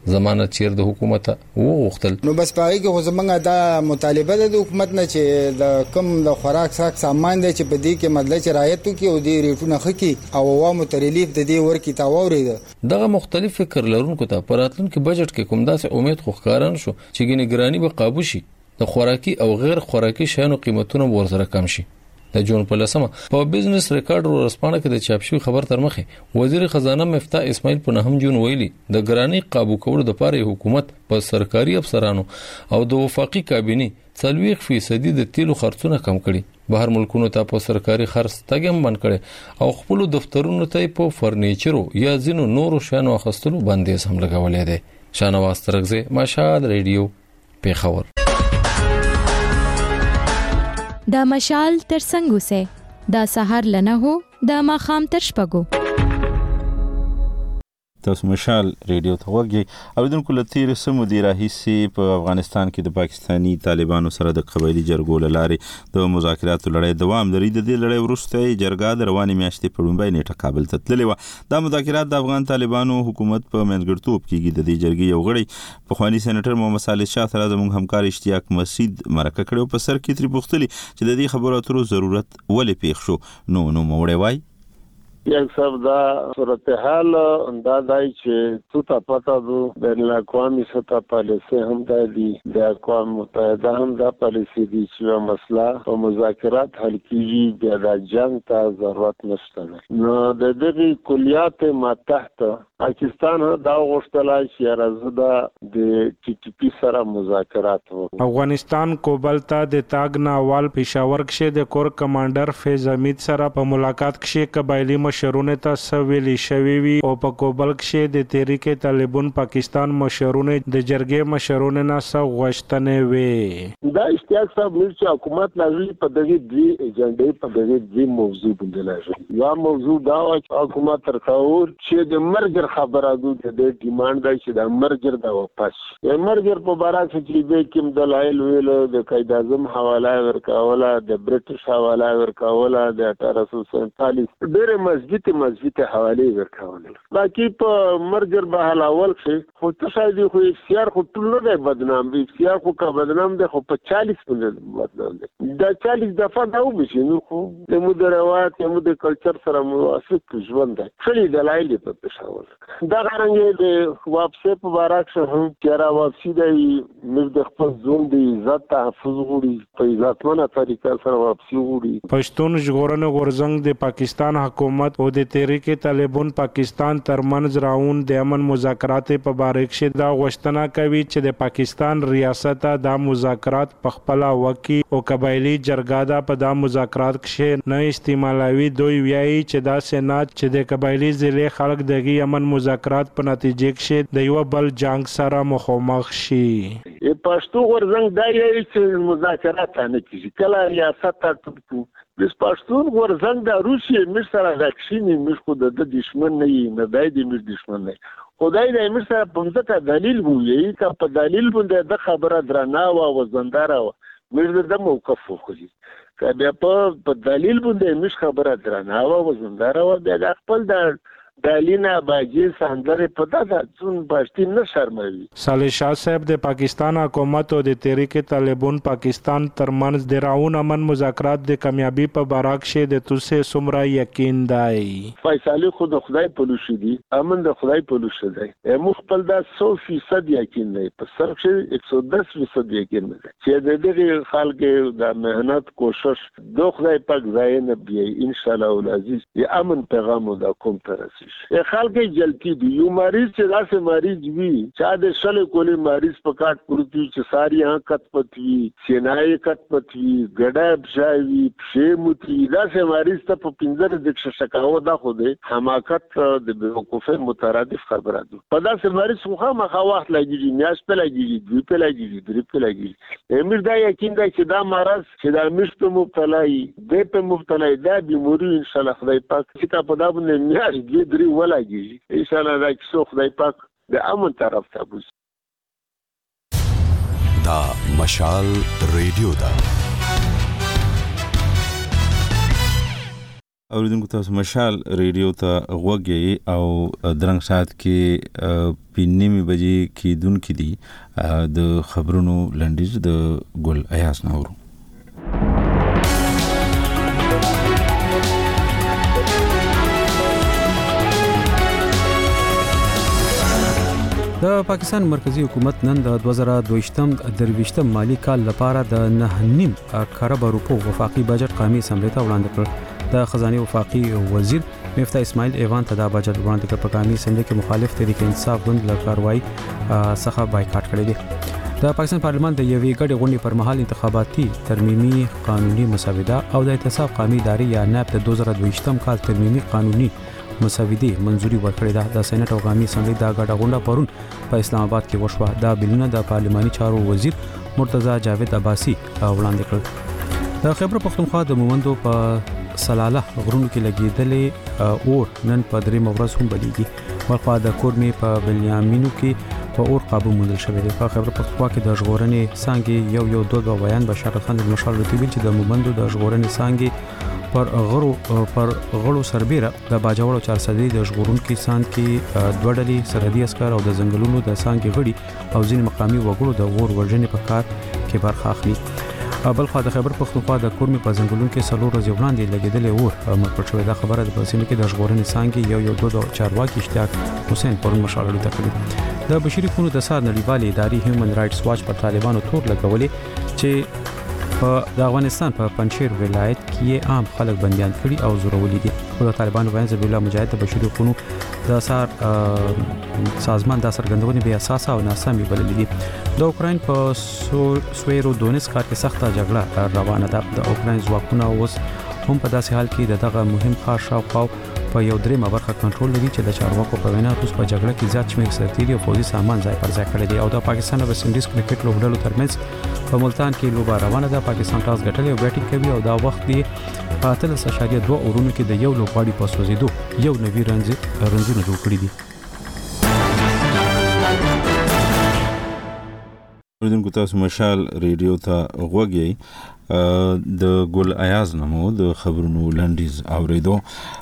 ضمانت چیر د حکومت وغوښتل. نو بس پاره کې خو زمونږ دا مطالبه ده د حکومت نه چې د کم د خوراک ساک سامان دی چې په دې کې مدله چې رعایت وکړي او د ریټونه خکې او عوامو ته ریلیف د دې ورکړي تا واورېده. دغه مختلف فکر لرونکو ته په راتلونکي بجټ کې کوم داسې امید خو ښکاران شو چې ګینې ګراني به قابو شي، د خوراکي او غیر خوراکي شیانو قیمتونه ورسره کم شي. د جون په لسمه په بزنس ریکارډ ورسپانه کې د چاپ شوی خبر تر مخه وزیر خزانه مفتاح اسماعیل په نهم جون ویلي د ګرانی قابو کولو لپاره حکومت په سرکاري افسرانو او د وفاقي کابینه څلويخ فیصدي د تیلو خرڅونه کم کړي، بهر ملکونو ته په سرکاري خرڅ تګم بند کړي او خپل دفترونو ته په فرنیچرو یا ځینو نورو شیانو اخستلو باندې هم لګولې ده. شانواز ترغزه مشال ریډیو پیښور. دا مشال تر څنګه سه دا سحر لنه هو دا ماخام تر شپګو. تاسو مشال ریډیو ته وګورئ او دونکو لتیر سمو دی راهیسي په افغانستان کې د پاکستانی طالبانو سره د قبایلی جرګو لارې د مذاکراتو لړۍ دوام لري. د دې لړۍ وروسته جرګه د رواني میاشتې په لومړۍ نیټه کابل ته تللې و. دا مذاکرات د افغان طالبانو حکومت په منځګړیتوب کېږي. د دې جرګې یو غړی پخوانی سېنیټر محمد صالح شاه سره زموږ همکار اشتیاق مسعود مرکه کړو. په سر کې تری پوښتلي چې د دې خبرو اترو ضرورت ولې پیښ شو. نو نو موړې وای یک سب دا صورتحال دا دای چې تو تا پتا دو بین الاقوامی سطح پالیسی هم دا دی د اقوام متحده هم دا پالیسی دی چې مسله په مذاکرات حل کیږي، بیا د جنگ ته ضرورت نشته. نو د دې کلیات ما تحت پاکستان دا غوښتل چې راځي د ټي ټي پی سره مذاکرات وکړي. افغانستان کوبل ته د تاګ ناوال پېښور کې د کور کمانډر فیض حمید سره په ملاقات کې قبایلی مشرونه ته سویلی شوی وی او په کوبل کې د تحریک طالبان پاکستان مشرونه د جرګې مشرونه نه سو غوښتنې وی. دا اشتیاق صاحب چې حکومت لازمي په دغه دی ایجنډې په دغه دی موضوع باندې لازمي یا موضوع دا چې حکومت ترخور چې د مرګ خبره ده د ډیماند دی چې د مرګ د واپس د مرګ په باره کې چې کوم دلایل ویل د قائد اعظم حواله ورکاوله د برټش حواله ورکاوله د اٹھارہ سو سینتالیس ډېر مسجد مسجد حواله ورکاوله. باقي په مرګ به حلاول شي خو تصادي خو اختیار خو ټول نه بدنام دي، اختیار خو کا بدنام دي خو په چالیس باندې بدنام دي. دا چالیس دفعه دا وبشي نو خو د مدروات د مد کلچر سره موافق ژوند دی. خلي دلایل په تشاور دا غرانګې د واپسې په بارک شه هم کېرا واپسی دی موږ د خپل ځون د عزت تحفظ غوړي په عزتمنه طریقه سره واپسی غوړي. پښتون ژغورنې غورځنګ د پاکستان حکومت او د تحریک طالبان پاکستان ترمنځ راون د امن مذاکرات په باره کې دا غوښتنه کوي چې د پاکستان ریاست دا مذاکرات په خپل وکي او قبایلی جرګه دا په دا مذاکرات کې نه استعمالوي. دوی وایي چې دا سېنات چې د قبایلی ضلع خلک دغه امن مذاکرات په نتیجه کې د یو بل جنگ سره مخامخ شي. پښتو غورځنګ دا یې چې مذاکرات نه کیږي کله ریاست ته د پښتون غورځنګ د روسیې مر سره راکښینی مر خو د دښمن نه یې نه دای د مر دښمن نه خدای د مر سره په ځکه دلیل وایي چې په دلیل باندې د خبره درنه او وزندار او مر د موقف وخوري کله په دلیل باندې مر خبره درنه او وزندار او د خپل د دالینا باجی ساندره پتا ده څون پښتون نه شرموي. صالح شاه صاحب د پاکستان حکومت او د تحریک طالبان پاکستان ترمنځ د راون امن مذاکرات د کامیابی په باره کې د توسه سمرا یقین دی. فیصله خود خدای په لوشي دي امن د خدای په لوشي دی. مو خپل دا سو فیصد یقین دی په سر کې یک سو دس فیصد یقین دی چې د دې خلک د مهنت کوشش د خدای پاک ځای نه بي ان شاء الله العزيز د امن پیغام د کوم ترسي ای خلک جلتی دی. یو مریض چې داسې مریض وي چې د شل کولی مریض په کاټ پروتي چې ساری کت پتوي سینای کت پتوي ګډه بشاوي پښې موتي داسې مریض ته په پنځه د شکاو دا خو دی حماقت د بیوقوفه مترادف خبره ده. په داسې مریض خو مخه وخت لګیږي میاش په لګیږي دوی په لګیږي درې په لګیږي. امیر دا یقین دی چې دا مرض چې دا مشته مبتلا ای د په مبتلا دا بیماری ان شاء الله خدای پاک چې تا په دا باندې میاش دې درې ولګي ان شاء الله دا څو خدای پاک د امن طرف ته بوز. دا مشال ریډیو دا اوریدونکو تاسو مشال ریډیو ته غوږی او درنګ سات کې پینځمه بجې کې دن کې دي د خبرونو لنډیز د ګل ایاز نورو. د پاکستان مرکزی حکومت نن د دوه زره دوه درویشتم مالی کال لپاره د نه نیم کروڑ روپو وفاقي بجټ قومي اسمبلی ته وړاندې کړ. د خزانه وفاقي وزیر مفتاح اسماعیل ایوان ته دا بجټ وړاندې کړ. په قومي اسمبلی کې مخالف تحریک انصاف ګوند له کاروایی څخه بایکاټ کړی دی. د پاکستان پارلمان د یوې ګډې غونډې پر مهال انتخاباتي ترمیمي قانوني مسوده او د احتساب قومي ادارې یا نیب د دوه زره دوه کال ترمیمي قانوني مسودې منځوري ورکړې ده. د سېنات او قومي اسمبلی دا ګډه غونډه پرون په اسلام آباد کې وشوه. دا بلونه د پارلماني چارو وزیر مرتضی جاوید عباسی وړاندې کړل. د خیبر پختونخوا د مومندو په سلاله غرونو کې لګیدلې اور نن په درې مورز هم بلیږي. ورخوا د کورمي په بلیامینو کې په اور قابو موندل شوی دی. په خیبر پختونخوا کې د ژغورنې څانګې یو یو دوه دوه بیان بشار خان د مشال رتبیل چې د مومندو د ژغورنې څانګې پر غړو پر غړو سربېره د باجوړ چار صدې د ژغورونکو سان کې دوه ډلې سرحدي عسكر او د ځنګلونو د څانګې غړي او ځین مقامي وګړو د اور ورژنې په کار کې برخه اخلي. بل خو د خیبر پختونخوا د کورمي په ځنګلونو کې څلور ورځې وړاندې لګیدلې اور مرکز شوې. دا خبره د پاسینو کې د ژغورنې څانګې یو یو دوه دوه چارواکي اشتیاق حسین پرون مشاورې ته کړی. د بشري حقوقو د سار نړیوالې ادارې هیومن رائټس واچ پر طالبانو تور لګولې چې په د افغانستان په پنځیر ولایت کې عام خلک بنديان کړي او زورولي دي. خو د طالبانو وایي چې بلا مجاهد د بشري حقوقو د سار سازمان د سرګندونې بیا اساس او ناسمي بللې دي. د اوکراین په سویرو دونیس ښار کې سخته جګړه روانه ده. د اوکراین ځواکونه اوس هم په داسې حال کې د دغه مهم ښار شاوخوا په یو درېمه برخه کنټرول لري چې د چارواکو په وینا روس په جګړه کې زیات شمېر سرتیري او پوځي سامان ځای پر ځای کړی دی. او د پاکستان او ویسټ انډیز کرکټ لوبډلو ترمنځ په ملتان کې لوبه روانه ده. پاکستان ټاس ګټلی او بیټینګ کوي او دا وخت یې په اتلس اعشاریه دوه اورونو کې د یو لوبغاړي په سوځېدو یو نوي رنزونه جوړ کړي دي. اوریدونکو تاسو مشال ریډیو ته غوږی د ګل ایاز نمو د خبرونو لنډیز اوریدو.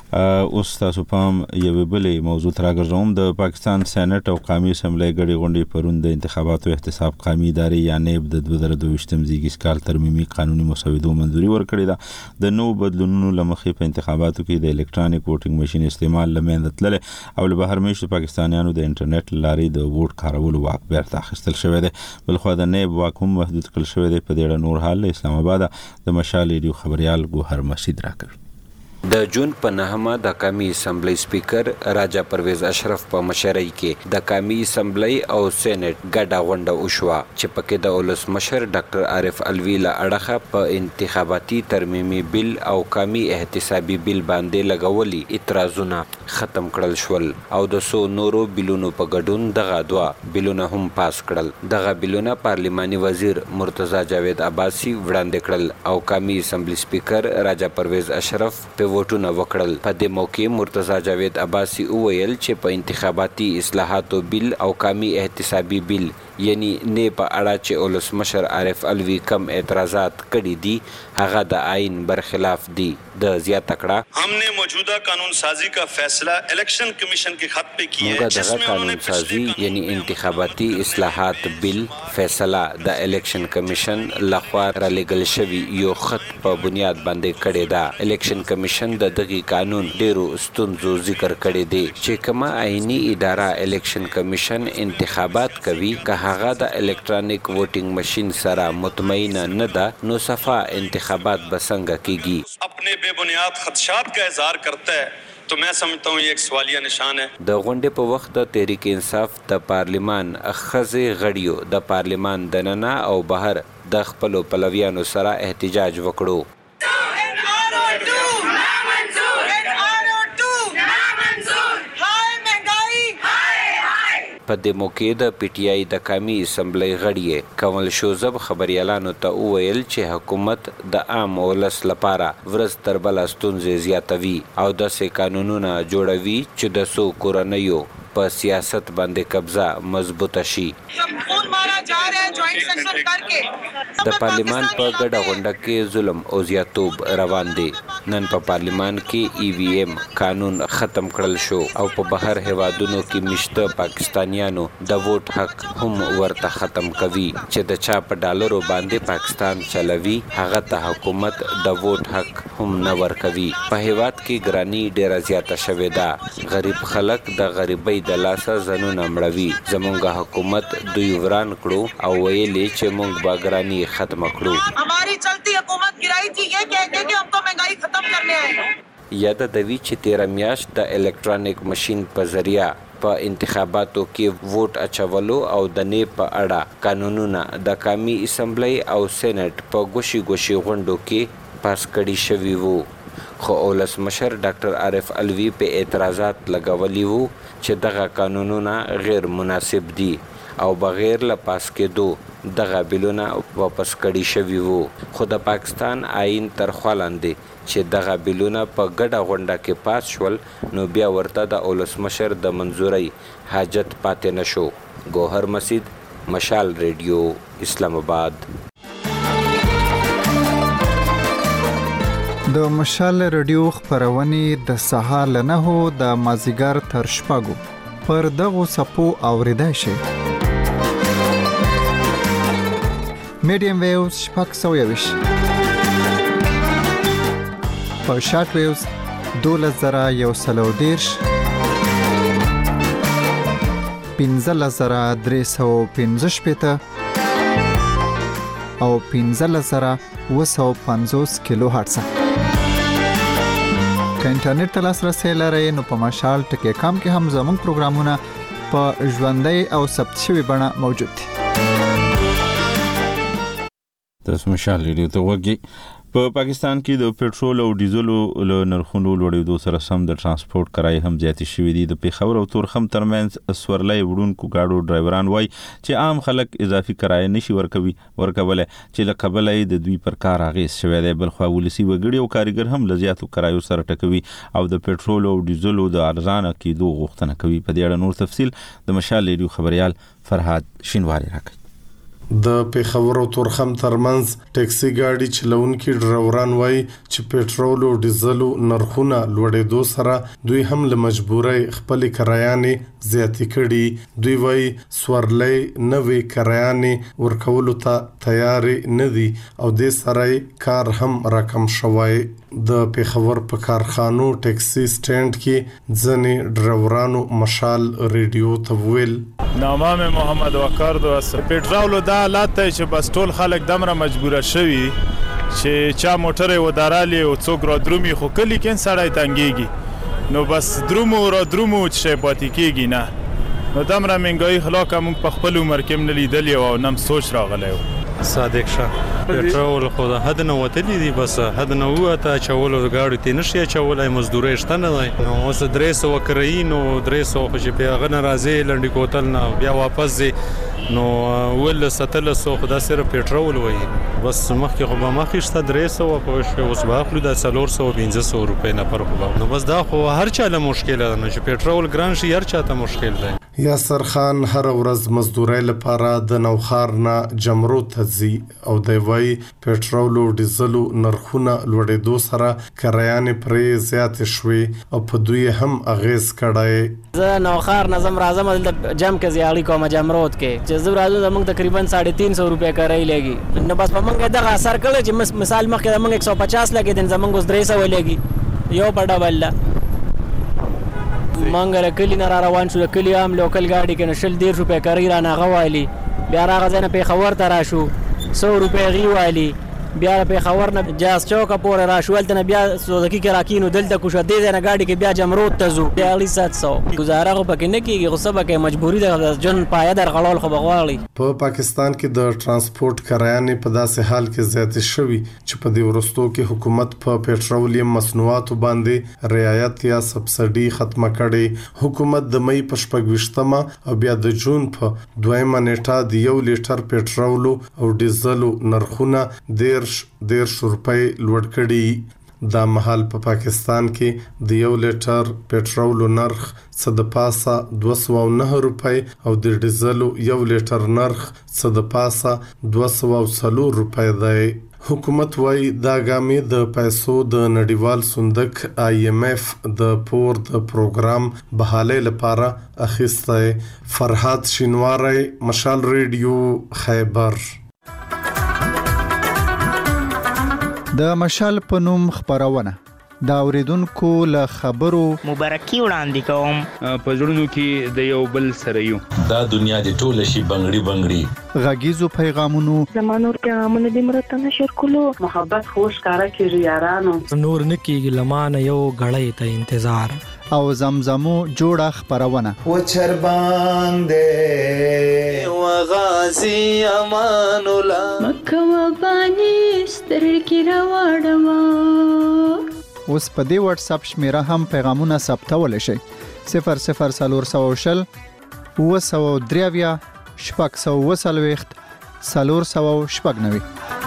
اوس تاسو پام یو بلې موضوع تر راګرځوم. د پاکستان سېنات او قومي اسمبلی ګډې غونډې پرون د انتخاباتو احتساب قومي ادارې یا نیب د دوه زره دوه زیږیز کال ترمیمي قانوني مسودو منځوري ورکړې ده. د نو بدلونونو لمخې په انتخاباتو کې د الکترونیک ووټینګ ماشين استعمال لمنځه تللې او له بهر مېشتو پاکستانیانو د انټرنیټ لارې د ووټ کارولو واک بیرته اخیستل شوی دی. بلخو د نیب واک هم محدود کړل شوی دی. په دې نور حال اسلام آباد د مشال ریډیو خبريال ګوهر مسجد راکړ. د جون په نهمه د قومي اسمبلی سپیکر راجا پرویز اشرف په مشرۍ کې د قومي اسمبلی او سېنات ګډه غونډه وشوه چې پکې د ولسمشر ډاکټر عارف الوی له اړخه په انتخاباتي ترمیمي بل او قومي احتسابي بل باندې لګولي اعتراضونه ختم کړل شول او د سو نورو بلونو په ګډون دغه دوا بلونه هم پاس کړل. دغه بلونه پارلماني وزیر مرتضی جاوید عباسی وړاندې کړل او قومي اسمبلی سپیکر راجا پرویز اشرف په ووټونه وکړل. په دې موقع مرتضی جاوید عباسی وویل چې په انتخاباتي اصلاحاتو بل او قومي احتسابي بل یعنی نه په اړه چې ولسمشر عارف الوی کم اعتراضات کړي دي هغه د آئین برخلاف دي. د زیاته کړه हमने मौजूदा कानून साजी का फैसला इलेक्शन कमीशन के खत पे किया है जिसमें قانون سازی یعنی انتخاباتي اصلاحات بل فیصله د الیکشن کمیشن لخوا را لګل شوی یو خط په بنیاد باندې کړی دا. الیکشن کمیشن د دغه قانون ډیرو ستونزو ذکر کړی دی چې کما آئینی اداره الیکشن کمیشن انتخابات کوي که هغه د الکترونیک ووټینګ ماشين سره مطمئن نه ده نو صفا انتخابات بسنګ کیږي. अपने बेबुनियाद खदशात का इजहार करता है तो मैं समझता हूँ ये एक सवालिया निशान है. د غونډې په وخت د تحریک انصاف د پارلیمان خزي غړیو د پارلیمان دننه او بهر د خپل پلویانو سره احتجاج وکړو. په دې موقع د پی ټی آی د قومي اسمبلی غړي کمل شوزب خبريالانو ته وویل چې حکومت د عام ولس لپاره ورځ تر بل ستونزې زیاتوي او داسې قانونونه جوړوي چې د سو کورنیو په سیاست باندې قبضه مضبوطه شي. जा रहे हैं ज्वाइंट सेक्शन करके। د پارلیمان په ګډه غونډه کې ظلم او زیاتوب روان دي. نن په پارلیمان کې ای وی ایم قانون ختم کړل شو او په بهر هوادونو کې مشته پاکستانیانو د ووټ حق هم ورته ختم کوي چې د چا په ډالرو باندې پاکستان چلوي هغه ته حکومت د ووټ حق هم نه ورکوي. په هیواد کې ګرانی ډیره زیاته شوې ده. غریب خلک د غریبۍ د لاسه ځانونه مړوي. زمونږ حکومت دوی وران کړو او ویلې چې مونږ به ګرانی ختم کړو. हमारी चलती हुकूमत गिराई थी ये कह के कि हम तो महंगाई खत्म करने आए हैं. یاد د وی چې تیر میاشت د الکترونیک ماشين په ذریعہ په انتخاباتو کې ووټ اچولو او د نه په اړه قانونونه د قومي اسمبلی او سېنات په ګوشي ګوشي غونډو کې پاس کړي شوی وو. خو ولسمشر ډاکټر عارف علوی په اعتراضات لګولي وو چې دغه قانونونه غیر مناسب دي او بغیر له پاس کېدو دغه بیلونه واپس کړي شوی وو. خو د پاکستان آئین تر خوا لاندې چې دغه بیلونه په ګډه غونډه کې پاس شول نو بیا ورته د ولسمشر د منزورۍ حاجت پاتې نشو. ګوهر مسید، مشال ریډیو، اسلام آباد. د مشال ریډیو خبرونه د سهار لنهو د مازیګر تر شپږو پر دغه سپو اوریدای شي. میډیم ویوز شپږ سوه یویش په شارټ ویوز دولس زره یو سل او دېرش پنځلس زره درې سوه پنځه شپېته او پنځلس زره اوه سوه پنځوس کیلو هرتز. که انټرنیټ ته لاسرسی لرئ نو په مشال ټکی کام کې هم زموږ پروګرامونه په ژوندۍ او ثبت شوي بڼه موجود دي. تاسو مشال ریډیو ته وګورئ. په پاکستان کې د پېټرول او ډیزلو له نرخونو لوړېدو سره سم د ترانسپورت کرایې هم زیاتې شوې دي. د پیښور او تورخم ترمنځ سورلۍ وړونکو گاډو ډرایوران وایي چې عام خلک اضافي کرایه نشي ورکوي ورکوله چې له کبله د دوی پر کار اغیز شوی دی. بلخو ولسی وګړي او کارګر هم له زیاتو کرایو سره ټکوي او د پېټرول او ډیزلو د ارزانه کېدو غوښتنه کوي. په دې اړه نور تفصیل د مشال ریډیو خبريال فرهاد شینواری راکړي. د پیښور او تورخم ترمنځ ټیکسي ګاډي چلونکي ډرایوران وایي چې پېټرول او ډیزل نرخونه لوړېدو سره دوی هم له مجبورۍ خپل کرایانې زیاتې کړي. دوی وایي سورلۍ نوې کرایانې ورکولو ته تیار نه دي او د سره کار هم راکم شوی. د پیښور په کارخانو ټیکسي سټینډ کې ځنې ډرایورانو مشال ریډیو ته ویل نامه محمد وقار دو اس پېټرول دا حالت ته چې بس ټول خلک دمره مجبوره شوي چې چا موټر ودارالي او څوک را درومي خو کلی کین سړی تنګيږي نو بس درومو را درومو چې پاتې کېږي نه نو دمره منګای خلاک موږ په خپل عمر کې نه لیدلی او نم سوچ راغلی و. صادق شاه پېټرول خو د حد نه وتلی دي بس حد نه وته چولو غاړو ته نشي چولای مزدوري شته نه دی نو اوس درې سوه کرایي نو درې سوه خو چې په هغه نه راځي لنډي کوتل نه بیا واپس ځي نو ول ستل سو خدا سره پېټرول وایي بس مخکې خو به مخکې شته درې سوه په شو اوس به اخلو د څلور سوه پنځه سوه روپۍ نه پر خو نو بس دا خو هر چا له مشکل ده نو چې پېټرول ګران شي هر چا ته مشکل دی. یاسر خان هر ورځ مزدوري لپاره د نوخار نه جمرو ته ځي او دی وایي پېټرول او ډیزل نرخونه لوړېدو سره کرایانې پرې زیاتې شوې او په دوی هم اغیز کړی. زه نوخار نظم راځم دلته جم کې زیاړي کوم جمرود کې چې زه راځم زموږ تقریبا ساڑھے تین سو روپے کرای لګي نو بس په موږ دغه اثر کړی چې مثال مخکې موږ ایک سو پچاس لګي دین زموږ اوس درې سو لګي یو په ډبل مانګره کلی نه را روان شو کلی عام لوکل گاډي کې نشل ډیر روپے کری را نه غوالي بیا راغځنه په خبر ته راشو سو روپے غي والی بیا په خبر نه جاس چوک پورې راشول ته بیا سوزکی کې راکینو دلته کو شو دې نه گاډي کې بیا جمرود ته زو بیا لې سات سو گزاره غو پکې نه کیږي غصه پکې مجبوری ده جن پایه در غړول خو بغواړي. په پاکستان کې د ترانسپورت کرایانې په داسې حال کې زیاتې شوي چې په دې ورستو کې حکومت په پېټرولیم مصنوعاتو باندې رعایت یا سبسډي ختمه کړي. حکومت د مې په شپږ او بیا د جون په دویمه نیټه د یو لیټر پېټرول او ډیزل نرخونه ډیر ډیر روپۍ لوړ کړي. دا مهال په پا پاکستان کې د یو لیټر پټرول نرخ څه د پاسه دوه سوه او نهه روپۍ او د ډیزل یو لیټر نرخ څه د پاسه دوه سوه او څلور روپۍ دی. حکومت وايي دا ګامې د پیسو د نړیوال صندوق آی ایم ایف د پور د پروګرام بحالۍ لپاره اخیستی. فرحات شینواری، مشال ریډیو، خیبر. د مشال په نوم خبرونه دا اوریدونکو له خبرو مبارکي وړاندې کوم. په زړونو کې د یو بل سره یو دا دنیا د ټوله شي بنگړي بنگړي غږیزو پیغامونو زمانو پیغامونه د مرتنه شر کولو محبت خوش کارا کیږي یارانو نور نکیږي لمانه یو غړې ته انتظار او زمزمو جوړه خبرونه و چر باندې و غازی امان الله مکه و بانی سترګې راوړم. اوس په دې واتس اپ شمیره هم پیغامونه ثبتول شي. صفر صفر څلور سوه شل اوه سوه درې اویا شپږ سوه اوه څلوېښت څلور سوه شپږ نوي.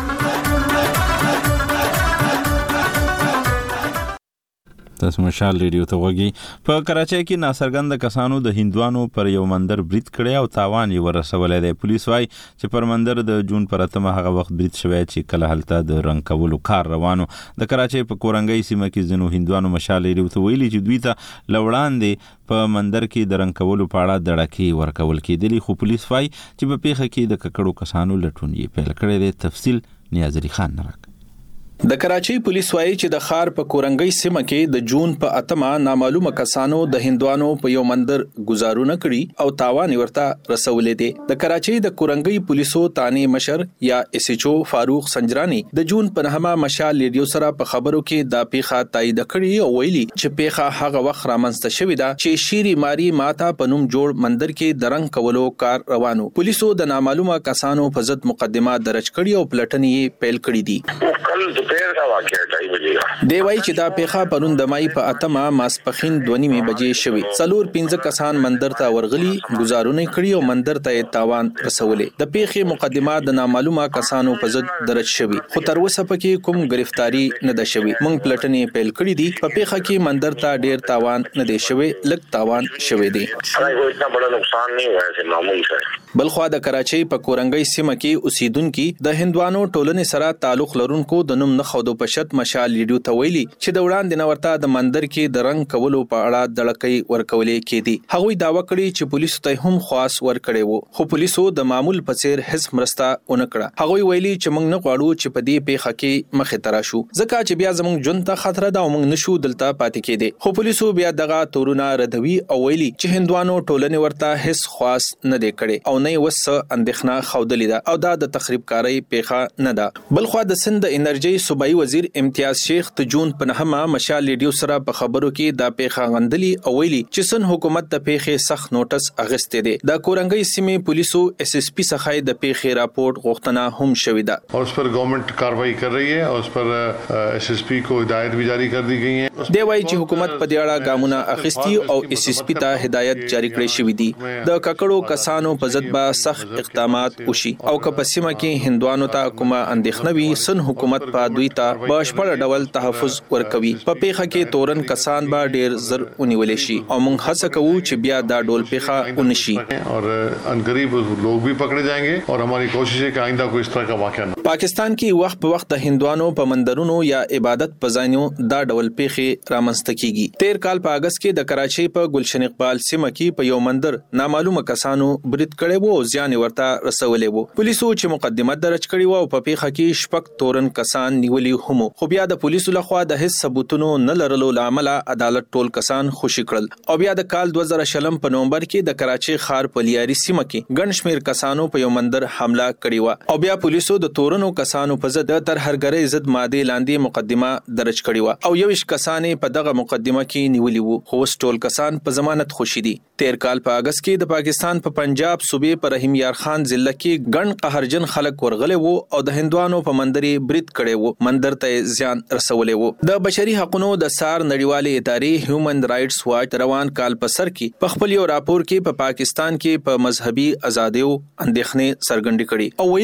تاسو مشال ریډیو ته وګورئ. په کراچۍ کې ناڅرګند کسانو د هندوانو پر یو مندر برید کړی او تاوان یې ورسولی دی. پولیس وایي چې پر مندر د جون پر اتمه هغه وخت برید شوی چې کله هلته د رنګ کولو کار روانو. د کراچۍ په کورنګۍ سیمه کې ځینو هندوانو مشال ریډیو ته ویلي چې دوی ته له وړاندې په مندر کې د رنګ کولو په اړه دړکې ورکول کېدلي، خو پولیس وایي چې په پیښه کې د ککړو کسانو لټون یې پیل کړی دی. تفصیل نیازري خان نه راک. د کراچۍ پولیس وایي چې د ښار په کورنګۍ سیمه کې د جون په اتمه نامعلومه کسانو د هندوانو په یو مندر گزارونه کړي او تاوان ورته رسولې دي. د کراچۍ د کورنګۍ پولیسو تانی مشر یا اس ایچ او فاروق سنجرانی د جون په نهمه مشال ریډیو سره په خبرو کې دا پیښه تایید کړي او ویلي چې پیښه هغه وخت رامنځته شوې ده چې شيري ماري ماتا په نوم جوړ مندر کې د رنګ کولو کار روانو. پولیسو د نامعلومه کسانو په ضد مقدمه درج کړي او پلټنې پیل کړې دي. دی وایي چې دا پیښه پرون د مای په اتمه ماسپخین دوه نیمې بجې شوې. څلور پنځه کسان مندر ته ورغلي، گزارونه کړي او مندر ته تاوان رسولې. د پیښې مقدمه د نامعلومه کسانو په ضد درج شوې، خو تر اوسه پکې کوم گرفتاری نه ده شوې. موږ پلټنې پیل کړې دي. په پیښه کې مندر ته ډیر تاوان نه دی شوې، لږ تاوان شوې دی. بلخوا د کراچۍ په کورنګۍ سیمه کې اوسیدونکو د هندوانو ټولنې سره تعلق لرونکو د نوم نه خودو پشت مشال ریډیو ته ویلي چې د وړاندې نورته د مندر کې د رنګ کولو په اړه دړکې ورکولې کېدي. هغوی داوا کړی چې پولیسو ته هم خواص ورکړي وو، خو پولیسو د معمول په څیر هیڅ مرسته ونه کړه. هغوی ویلي چې موږ نه غواړو چې په دې پیښه کې مخې ته راشو، ځکه چې بیا زموږ ژوند ته خطر ده او موږ نشو دلته پاتې کېدی. خو پولیسو بیا دغه تورونه ردوي او ویلي چې هندوانو ټولنې ورته هیڅ خواص نه دی کړی او نه وس اندېښنه خوده ده او دا د تخریب کاری پیښه نه ده. بلخوا د سند د انرژي صوبایي وزیر امتیاز شیخ ته جون په نهمه مشال ریډیو سره په خبرو کې دا پیښه غندلي او ویلي چې سن حکومت د پیښې سخت نوټس اغستې دي. د کورنګۍ سیمې پولیسو اس اس پی څخه د پیښې راپورټ غوښتنه هم شوې ده اور اس پر گورنمنٹ کاروائی کر رہی ہے اور اس پر ایس ایس پی کو ہدایت بھی جاری کر دی گئی ہے. دی وایي چې حکومت په دې اړه ګامونه اخیستي او اس اس پی ته هدایت جاری کړې شوې دي. د ککړو کسانو په ضد به سخت اقدامات وشي او که په سیمه کې هندوانو ته کومه اندېښنه وي، سن حکومت په دوی ته بشپړ ډول تحفظ ورکوي. په پیښه کې تورن کسان به ډیر زر ونیول شي او موږ هڅه کوو چې بیا دا ډول پیښه ونشي اور انقریب لوگ بھی پکڑے جائیں گے اور ہماری کوشش ہے کہ آئندہ کوئی اس طرح کا واقعہ نہ. پاکستان کې وخت په وخت د هندوانو په مندرونو یا عبادت په ځایونو دا ډول پیښې رامنځته کیږي. تیر کال په اگست کې د کراچۍ په گلشن اقبال سیمه کې په یو مندر نامعلومه کسانو برید کړی وو او ځان ورته رسولې وو. پولیسو چې مقدمه درج کړې وو او په پیښه کې شپږ تورن کسان نیولي هم، خو بیا د پولیسو لخوا د هیڅ ثبوتونو نه لرلو لامل عدالت ټول کسان خوشي کړل او بیا د کال دوه زره شلم په نومبر کې د کراچۍ ښار په لیاري سیمه کې ګڼ شمېر کسانو په یو مندر حمله کړې و او بیا پولیسو د تورنو کسانو په ضد تر هرګرۍ ضد ماده لاندې مقدمه درج کړې و او یو شش کسان په دغه مقدمه کې نیولي وو، خو ټول کسان په ضمانت خوشي دي. تیر کال په اگست کې د پاکستان په پنجاب صوبې په رحیم یار خان ضلع کې ګڼ قهرجن خلک ورغلي وو او د هندوانو په مندرې برید کړي وو، مندر ته ځان رسولې وو. د بشري حقوقو د سار نړیوالې ادارې هیومن رائټس واچ روان کال په سر کې په خپل یو راپور کې په پا پاکستان کې په مذهبي ازادیو اندېښنې څرګندې کړي او ویلي وو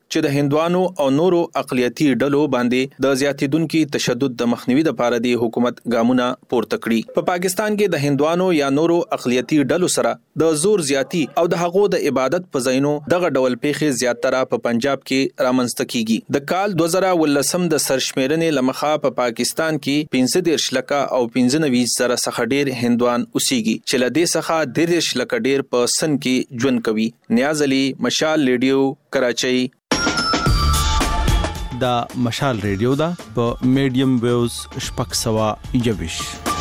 چې د هندوانو او نورو اقلیتي ډلو باندې د زیاتیدونکو تشدد د مخنیوي لپاره د حکومت ګامونه پورته کړي. په پاکستان کې د هندوانو یا نورو اقلیتي ډلو سره د زور زیاتی او د هغو د عبادت په ځایونو دغه ډول پیښې زیاتره په پنجاب کې رامنځته کیږي. د کال دوه زره ولسم د سرشمیرنې لمخه په پا پاکستان کې پنځه دېرش لکه او پنځه نوي زره څخه ډیر هندوان اوسېږي چې له دې څخه دېرش لکه ډیر په سن کې ژوند کوي. نیاز علي، مشال ریډیو، کراچۍ. دا مشال ریډیو دا په میډیم ویوز شپږ سوه یویش.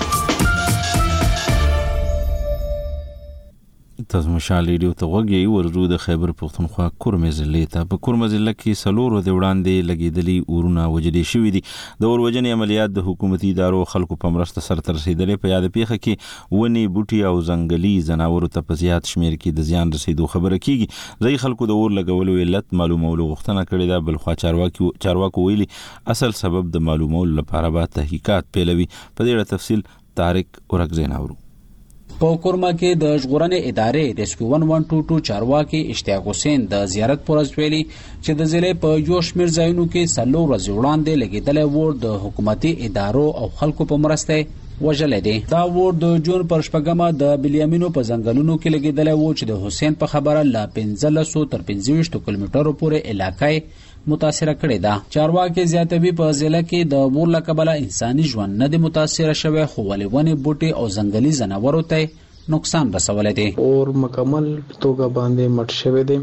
تاسو مشال ریډیو ته وګورئ. ورزو د خیبر پختونخوا کورمه ضلع ته په کورمه ضلع کې سلور د وړاندې لګیدلي اورونه وجدي شوې دي. د اور وجنې عملیات د حکومتي ادارو خلکو په مرسته سره تر رسیدلې. په یاد پیښه کې ونی بوټي او ځنګلي ځناورو ته په زیات شمیر کې د زیان رسیدو خبره کیږي. ځای خلکو د اور لګولو علت معلومولو غوښتنه کړې ده. بل خو چارواکي چارواکو ویلي اصل سبب د معلومولو لپاره به تحقیقات پیلوي. په دې اړه تفصیل طارق اورګزین اورو. په کورما کې د ژغورنې ادارې ریسکیو ون ون ټو ټو چارواکي اشتیاق حسین د زیارت پر ویلي چې د ضلع په یو شمېر ځایونو کې څلور ورځې وړاندې لګېدلی اور د حکومتي ادارو او خلکو په مرسته وژلې دي. دا اور د جون پر شپږمه د بلیامینو په ځنګلونو کې لګېدلی و چې د حسین په خبره لا پنځلس تر پنځه ویشت کیلومترو پورې علاقې متاثره کړې ده. چارواکي زیاتوي په ضلع کې د اور له کبله انساني ژوند نه دی متاثره شوی، خو ولې ونې بوټي او ځنګلي ځناورو ته نقصان رسولی دی. اور مکمل توګه باندې مټ شوی دی.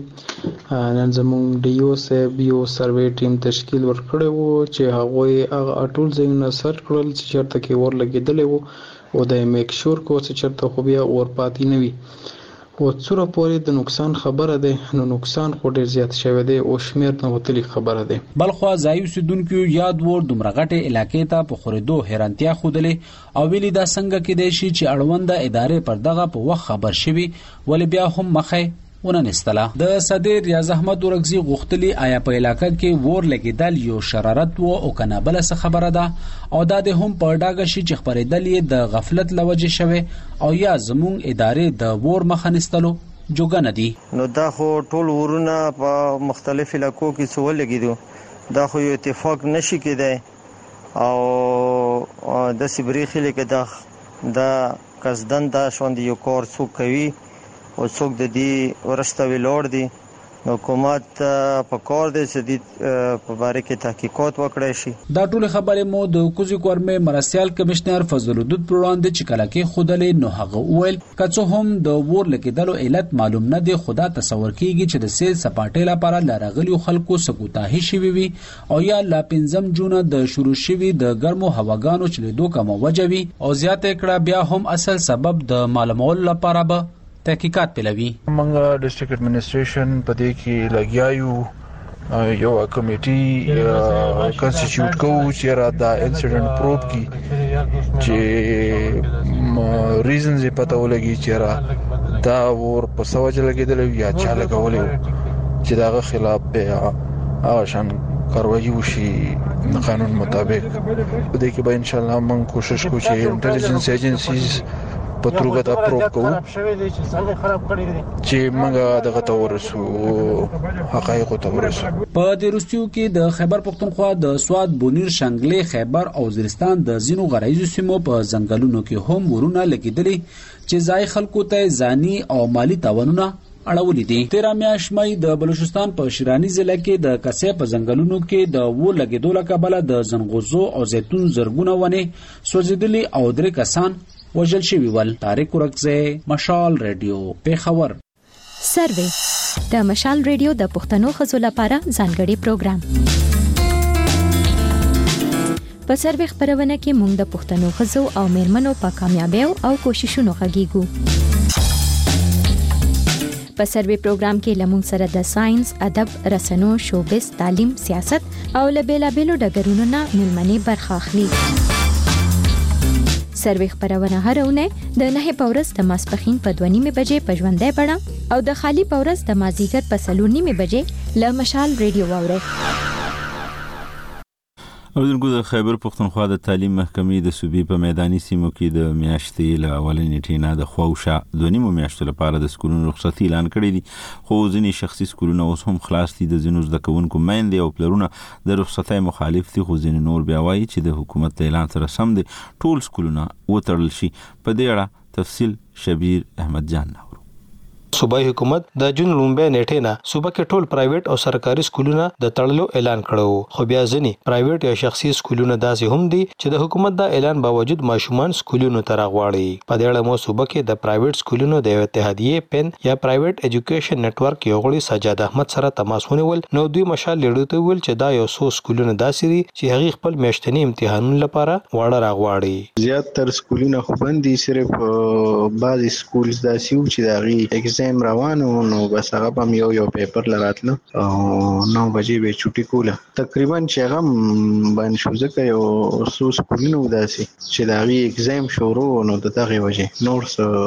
نن زموږ ډي او صاحب یو سروې ټیم تشکیل ورکړی و چې هغوی هغه ټول ځایونه سر کړل چې چېرته کې اور لګېدلی و او د میک شور کو چې چېرته خو بیا اور پاتې نه وي. او څوره پورې د نقصان خبره ده، نو نقصان خو ډیر زیات شوی دی او شمیر نه وتلی خبره ده. بلخو ځای اوسیدونکو یاد ور دومره غټه علاقې ته په خریدو حیرانتیا خوده او ویلي دا څنګه کې دی چې اړونده ادارې پر دغه په وخت خبر شوي ولې بیا هم مخه ونه نستله. د صدر ریاض احمد ورغزي غوښتلی آیا په علاقې کې ور لګیدل یو شرارت و او کنه بل څه خبره ده او دا د هم په ډاګه شي چې خبرېدل یې د غفلت لوجه شوه او یا زموږ ادارې د ور مخه نستلو جوګه نه دي. نو دا خو ټول ورونه په مختلف علاقو کې څو لګیدو، دا خو یو اتفاق نشي کېدای او د سیبریخي لکه دا دا قصدن دا شوند یو کار څوک کوي او څوک د دې ورسته ویلوړ دي. نو حکومت په کار دی چې د په باره کې تحقیقات وکړي شي. دا ټول خبرې مو د کوزي کورمه مرسیال کمشنر فضل الدود پر وړاندې چې کله کې خودلې نو هغه وویل کڅو هم د ور لګیدلو علت معلوم نه دی. خدا تصور کیږي چې د سیل سپاټې لپاره لارغلي خلکو سکوتاهي شوی وي او یا لا پنځم جون د شروع شوی د ګرمو هواګانو چې دوه کوم وجوي او زیات کړه بیا هم اصل سبب د معلومولو لپاره به تحقیقات پیلوي. موږ ډیسټریکټ ایڈمنسټریشن په دې کې لګیایو یو کمیټي کنسټیټیوټ کوو چې را دا انسیډنټ پروب کی چې ریزنز یې پته ولګي چې را دا ور په سوجه لګیدل یا چا لګولې چې داغه خلاف به هغه شان کاروایی وشي قانون مطابق. په دې کې به ان شاء الله موږ کوشش کوو چې انټيليجنس ایجنسیز په توګه دا پروب کوو چې موږ دغه ته ورسو حقایق ته ورسو. په دې وروستیو کې د خیبر پختونخوا د سواد بونیر شنګلې خیبر او وزیرستان د زینو غرایزو سیمو په ځنګلونو کې هم ورونه لګیدلي چې ځای خلکو ته ځاني او مالی تاوانونه اړولې دي. تیرا میاشت مې د بلوچستان په شیرانی ضلع کې د کسې په ځنګلونو کې د و لګیدو لکبله د زنغوزو او زیتون زرګونه ونه سوځیدلي او درې کسان وژل شوي ول. طارق اورګزی، مشال ریډیو، پیښور. سروې د مشال ریډیو د پښتنو ښځو لپاره ځانګړي پروګرام. په سروې خبرونه کې موږ د پښتنو ښځو او میرمنو په کامیابیو او کوششونو غږیږو. په سروې پروګرام کې لمون سره د ساينس، ادب، رسنو، شوبز، تعلیم، سیاست او له بیلابیلو ډګرونو نه ملمنې برخه اخلي. سروې خبرونه هر اونۍ د نهه په ورځ د ماسپښین په دوه نیمې بجې په ژوندۍ بڼه او د خالی په ورځ د مازدیګر په څلور نیمې بجې له مشال ریډیو واورئ. اوردونکو د خیبر پښتونخوا د تعلیم محکمې د صوبې په میداني سیمو کې د میاشتې له اولنې نیټې نه د خواوشا دوه نیمو میاشتو لپاره د سکولونو رخصتي اعلان کړې دي، خو ځینې شخصي سکولونه اوس هم خلاص دي. د ځینو زده کوونکو میندې او پلرونه د رخصتۍ مخالف دي، خو ځینې نور بیا وایي چې د حکومت د اعلان سره سم دي ټول سکولونه وتړل شي. په دې اړه تفصیل شبیر احمد جان نو. صوبایي حکومت د جون لومبه نیټه نه صوبه کې ټول پرایویټ او سرکاري سکولونه د تړلو اعلان کړو، خو بیا ځینې پرایویټ یا شخصي سکولونه داسې هم دي چې د حکومت د اعلان باوجود ماشومان سکولونو ته راغواړي. په دې اړه مو صوبه کې د پرایویټ سکولونو د اتحادیې پن یا پرایویټ ایجوکیشن نتورک یو غړي سجاد احمد سره تماس ونیول. نو دوی مشال لیډو ته ویل چې دا یو څو سکولونه داسې دي چې هغه خپل میاشتنی امتحانونو لپاره واړه راغواړي. زیات تر سکولونه خو باندې صرف بعضی سکولز داسې و چې دا غي اگزام روانو نو بس هغه هم یو یو پیپر لراتله او نو بجې به چټي کوله تقریبا چې هغه باندې شو ځکه یو څو سکولونه وداسي چې دا غي اگزام شروع نو د دغه وجه نور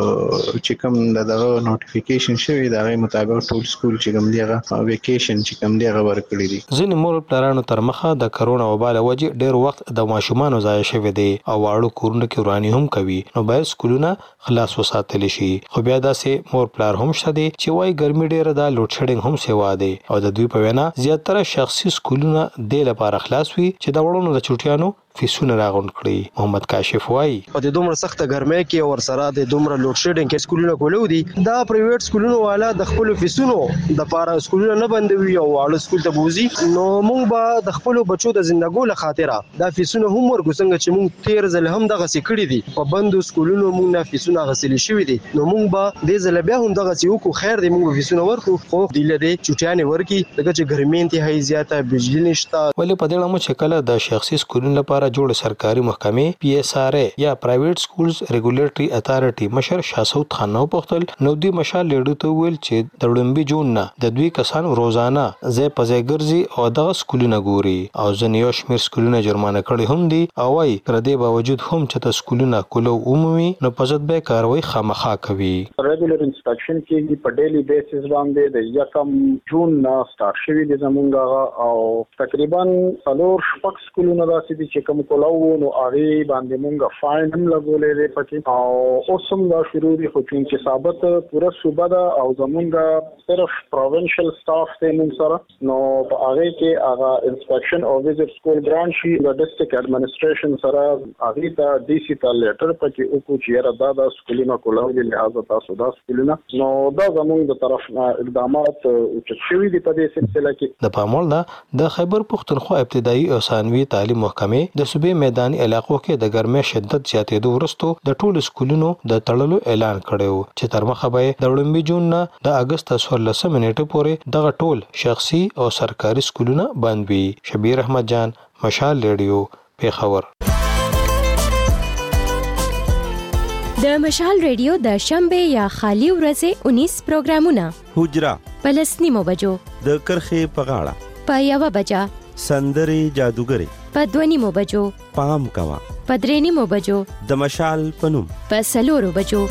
چې کوم دغه نوټیفیکیشن شوی دا غي مطابق ټول سکول چې کوم دیغه ویکیشن چې کوم دیغه ورکړي دي. ځینې مور پلانونو تر مخه د کرونا وبال وجه ډېر وخت د ماشومان ضایع شوی دی او واړو کورونه کې ورانی هم کوي، نو باید سکولونه خلاص وساتل شي. خو بیا داسې مور پلار هم شته دي چې وايي ګرمي ډیره ده، لوډ شیډینګ هم سیوا دی او د دوی په وینا زیاتره شخصي سکولونه د لپاره خلاص وي چې د وړونو د چټیانو فیسونه راغونډ کړي. محمد کاشف وايي په دې دومره سخت ګرمۍ کې ور سره د دومره لوډ شیډینګ کې سکولونه کولو دي، دا پرایویټ سکولونو والا د خپل فیسونو د لپاره سکولونه نه بندوي او واړه سکول ته بوزي. نو موږ به د خپل بچو د ژوندګو له خاطره دا فیسونه هم ورګو څنګه چې موږ تیر ځل هم دغه سکړي دي په بندو سکولونو موږ نه فیسونه غسل شوی دي، نو موږ به د ځل بیا هم دغه سیو کو خیر دی موږ فیسونه ورکو خو د لدې چټیانه ورکی دغه چې ګرمۍ انتهایی زیاته بجلی نشته. ولې په دې اړه مو چې کله د شخصي سکولونو لپاره جوړ سرکاري محکمې پی اس آر ای یا پرایویټ سکولز ریګولیټری اتھارټي مشر شاسود خان نو پختل نو دوی مشال لیډو ته ویل چې د لومبي جون نه د دوی کسان روزانه زې پځې ګرځي او دغه سکولونه ګوري او ځنې یو شمېر سکولونه جرمانه کړي هم دي او وايي تر دې باوجود هم چې د سکولونه کولو عمومي نو په ضد به کاروي خامخا کوي. ریګولر انسپیکشن کېږي په ډیلی بیسس باندې د یکم جون نه سٹارټ شوی دي زمونږه او تقریبا څلور شپږ سکولونه داسې دي چې کوم کولو نو هغه باندې مونږه فاین هم لګولې ده پکې او اوس هم دا شروع دي خو چې ثابت پوره صوبه ده او زمونږه صرف پروینشل سټاف ته مونږ سره نو په هغه کې هغه انسپیکشن او وزټ سکول برانچ د ډسټریکټ اډمنسټریشن سره هغه ته ډي سي ته لیټر پکې او کو چې را دا سکولونه کولای لہذا تاسو دا سکولونه نو دا زمونږ د طرف نه اقدامات چې شوي دي په دې سلسله کې. د پامول دا د خیبر پښتونخوا ابتدایي او ثانوي تعلیم محکمې د صوبې میداني علاقو کې د ګرمۍ شدت زیاتېدو وروسته د ټولو سکولونو د تړلو اعلان کړی و چې تر مخه به د لومبي جون نه د اگست څوارلسمه نیټه پورې دغه ټول شخصي او سرکاري سکولونه بند وي. شبیر احمد جان، مشال ریډیو، پیښور. د مشال ریډیو د شنبه یا خالی ورځې انیس پروګرامونه حجرا پلسنیمو بجو د کرخې په غاړه په یو بجا سندري جادوګری په دونیمو بجو پام کوا په درېنیمو بجو د مشال پنوم په سلورو بجو.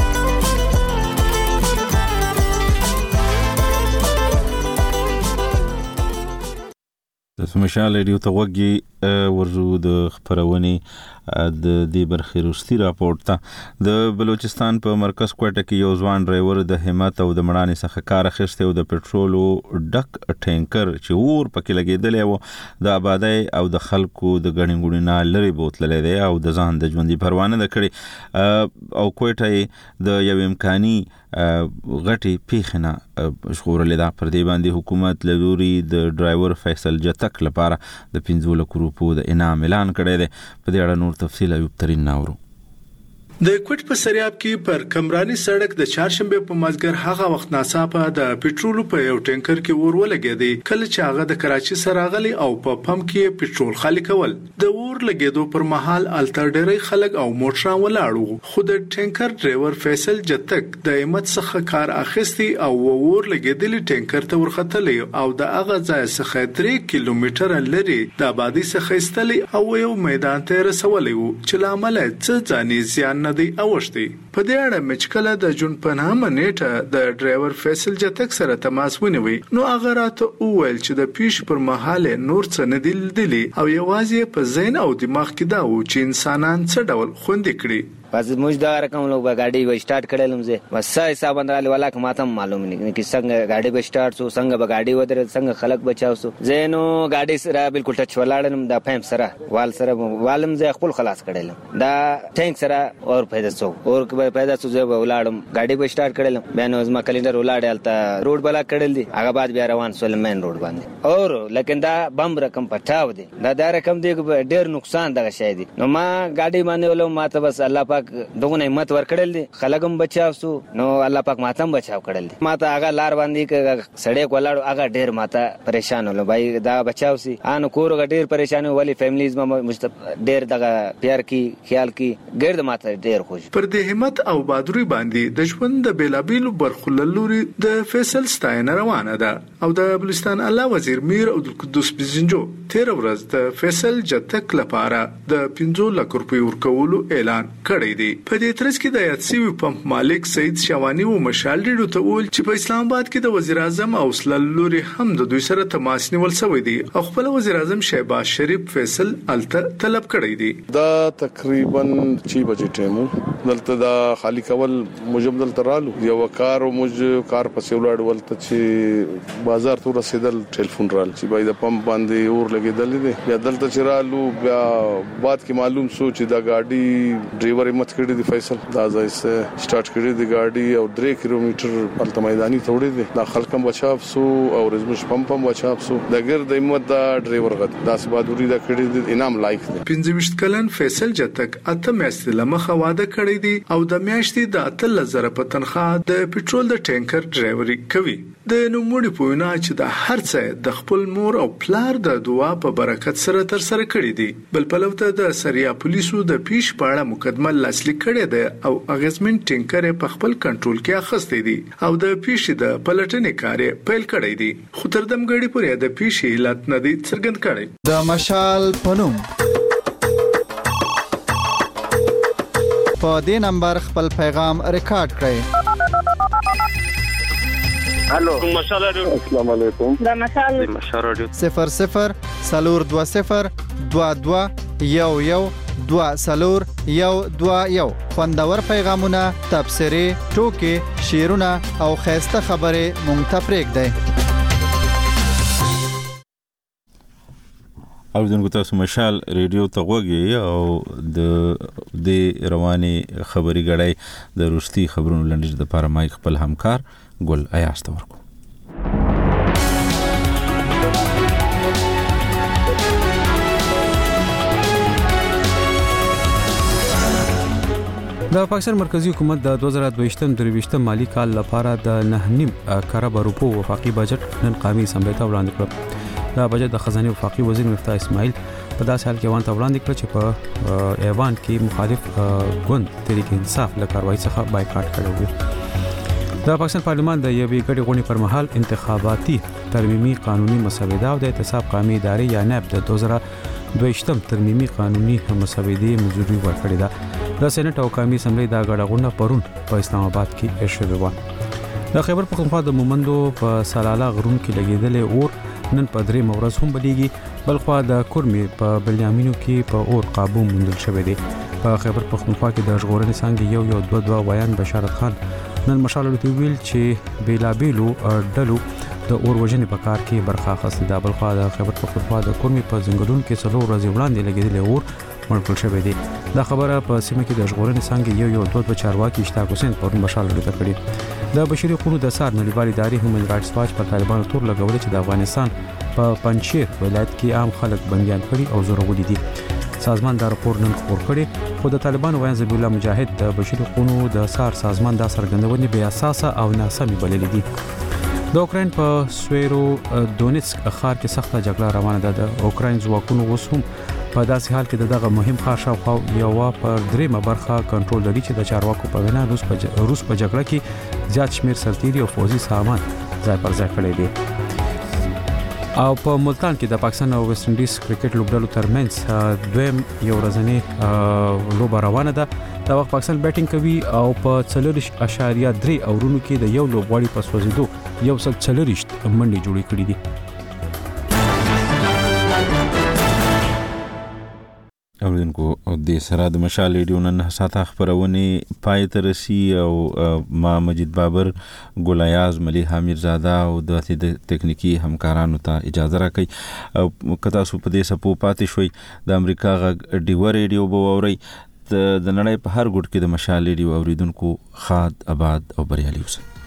د مشال ریډیو ته وګي ورزو د خبرونه د دې برخې روستي راپورټ ته د بلوچستان په مرکز کوټه کې یو ځوان ډرایور د همت او د مړانې څخه کار اخیسته او د پټرولو ډک ټینکر چې ور پکې لګیدلی و د آبادی او د خلکو د غړي غړي نه لري بوتللی دی او د ځان د ژوندۍ پروانه د کړي او کوټه د یو امکاني غټي پیخنه شغورلې ده. پر دې باندې حکومت لوري د ډرایور فیصل جتک لپاره د پنځه لک روپو د انعام اعلان کړی دی. په دې اړه نور تفصیل ایوب ترین ناورو. د کوټ په سریاب کې پر کمرانی سړک د چهارشنبه په مازګر هغه وخت ناڅاپه د پټرول په یو ټینکر کې ور ولګېدی کله چې هغه د کراچي سره غلي او په پمپ کې پټرول خالي کول. د ور لګېدو پر مهال التر ډېری خلک او موټران ولاړو خو د ټینکر ډرایور فیصل جتک د همت څخه کار اخیستی او ور لګېدلی ټینکر ته ورختلی او د هغه ځای څخه درې کیلومتره لري د آبادی څخه ایستلی او یو میدان ته رسولی و چې لامل څه ځاني زیان دی اوشتي. په دې اړه مچکله د جون پناه نیټه د ډرایور فیصل جتک سره تماس ونیوي نو هغه راته وویل چې د پیش پر مهال نور څه نه دي او یوازې په ذهن او دماغ کې دا و چې انسانان څه ډول خوندې کړي. بس موږ دا رقم لوګ गाड़ी و سٹارټ کړلم زه بس حساب اندراله ولا که ماته معلوم نه کی څنګه गाड़ी به سٹارټ سو څنګه به गाड़ी ودر څنګه خلک بچاو سو زینو गाड़ी سره بالکل ټچ ولاړم دا فهم سره وال سره والم زه خپل خلاص کړلم دا ټینک سره اور پیدا سو اور پیدا سو زه ولاړم गाड़ी به سٹارټ کړلم بیا نو زما کلندر ولاړ الته روډ بلا کړل دي هغه بعد بیا روان سول مین روډ باندې اور لیکن دا بم رقم پټاو دي دا دا رقم دی ډیر نقصان دغه شای دي نو ما गाड़ी باندې ولو ماته بس الله پاک دغه نعمت ورکړل دي خلګم بچاو سو نو الله پاک ماتم بچاو کړل دي ماته هغه لار باندې سړی کولاړو هغه ډیر ماته پریشان ول بھائی دا بچاو سي ان کور ډیر پریشان ولی فیملیز ما ډیر دغه پیار کی خیال کی ګرد ماته ډیر خوش پر دې همت او بادري باندې د ژوند د بیلابیلو برخللوري د فیصل ستاین روانه ده او د بلوچستان الله وزیر میر عبدالقدوس بزنجو تیر ورځ د فیصل جتک لپاره د پنځه لک روپۍ ورکولو اعلان کړی دی. په دې ترڅ کې د یادسیوي پمپ مالک سید شوانی و مشال ډیډو ته ویل چې په اسلام آباد کې د وزیر اعظم او سللوري هم د دوی سره تماس نیول شوی دی او خپل وزیر اعظم شهباز شریف فیصل الته طلب کړی دی. دا تقریبا چی بجې ټیمو دلته دا خالی کول موجب دلته رالو یو کار او موج کار پسې ولاړ ولته چې بازار ته رسیدل ټلیفون رال چې بای د پمپ باندې اور لګیدل دي بیا دلته چې رالو بیا بعد کې معلوم سو چې دا ګاډي ډرایور مت کړی دی فیصل دا ځای سه سٹارټ کړی دی ګاډي او درې کیلومتر الته میداني توړی دی دا خلکم بچاو سو او رزمش پمپ هم بچاو سو دا ګرد همت دا ډرایور غد دا سبادوري دا کړی دی انعام لایق دی. پنځه ویشت کلن فیصل جتک اته میاشتې لمخه واده کړی دی او د میاشتې د اتل زره په تنخواه د پټرول د ټینکر ډرایوري کوي. د نوموړي په وینا چې د هر څه د خپل مور او پلار د دعا په برکت سره تر سره کړی دی. بل پلوته د سریا پولیسو د پیش پاړه مقدمه لاسلیک کړی دی او اغیزمن ټینکر په خپل کنټرول کې اخستې دي او د پیش د پلټنې کار پیل کړی دی خو تر دمګړي پورې د پیش علت نه دی څرګند کړی. د مشال پنوم په دې نمبر خپل پیغام ریکارډ کړئ. الو مشال رادیو السلام علیکم دا مشال مشال رادیو صفر صفر سلور دو صفر دو دو یو یو دو سلور یو دو یو خوندور پیغامونه تبصره ټوکې شعرونه او خیسته خبره مونږ ته پرېږدئ. اوریدونکو تاسو مشال ریډیو ته غوږی او د د رواني خبري غړای د روستي خبرونو لنډیز د پاره مای خپل همکار ګل ایاز ته ورکو. د پاکستان مرکزی حکومت د دوه زره دوه دیرش مالی کال لپاره د نه نیم کروڑ روپو وفاقي بجټ نن قومي اسمبلی ته وړاندې کړ. دا بجټ د خزانه وفاقي وزیر مفتاح اسماعیل په داسې حال کې وانت وړاندې کړ چې په ایوان کې مخالف ګوند تحریک انصاف له کاروایی څخه بایکاټ کړی و. د پاکستان پارلمان د یوې ګډې غونډې پر مهال انتخاباتي ترمیمي قانوني مسودې او د احتساب قومي ادارې یا نیب د دوه زره دوه ترمیمي قانوني مسودې منظوري ورکړې ده. د سېنات او قومي اسمبلی د غړ غونډه پرون په اسلام آباد کې ایښې و. د خیبر پختونخوا د مومندو په سلاله غرون کې لګیدلې اور نن په درې مورز هم بلیږي بل خو د کورمي په بلیامینو کې په اور قابو موندل شوی دی. په خیبر پختونخوا کې د ژغورنې څنګه یو یو دوه دوه ویان بشارت خان نن مشال ته ویل چې بیلابیلو ډلو د اور وژنې په کار کې برخه اخیستې ده. بل خو د خیبر پختونخوا د کورمي په ځنګلونو کې څلور ورځې وړاندې لګیدلې اور مړ شوی دی. دا خبره په سیمه کې د ژغورنې څنګه یو یو دوه دوه چارواکي اشتاق حسین پرون مشال ته کړی. د بشري حقوقو د سار نړیوال ادارې هیومن رائټس واچ په طالبانو تور لګولې چې د افغانستان په پنځشیر ولایت کې عام خلک بنديان کړي او زورولي دي. سازمان دا راپور نن خبر کړي خو د طالبانو وایي ذبیح الله مجاهد د بشري حقوقو د سار سازمان دا سرګندونې بې اساسه او ناسمې بللې دي. د اوکراین په سویرو دونیتسک ښار کې سخته جګړه روانه ده. د اوکراین ځواکونو اوس هم په داسې حال کې دغه مهم ښار شاوخوا یو پر دریمه برخه کنټرول لري چې د چارواکو په وینا روس په روس په جګړه کې زیات شمیر سرتیري او فوزي سامان ځای پر ځای کړی دی. او په ملتان کې د پاکستان او ویسټ انډیز کرکټ لوبډلو ترمنځ دویم یو ورځنی لوبه روانه ده. دا وخت پاکستان بیټینګ کوي او په څلور اشاریه درې اورونو کې د یو لوبغاړي په سوځیدو یو سل څلورشت منډې جوړې کړې دي. اوریدونکو د سره د مشال ریډیو نن ساته خبرونه پای ته رسی او ما مجید بابر ګل ایاز ملي حامد زاده او د تکنیکی همکارانو ته اجازه راکړي. کتا سو په دې سپو پاتې شوي د امریکا غ ډیو ریډیو بو اوري د نړۍ په هر ګډ کې د مشال ریډیو اوریدونکو خاد آباد او بریالي اوسئ.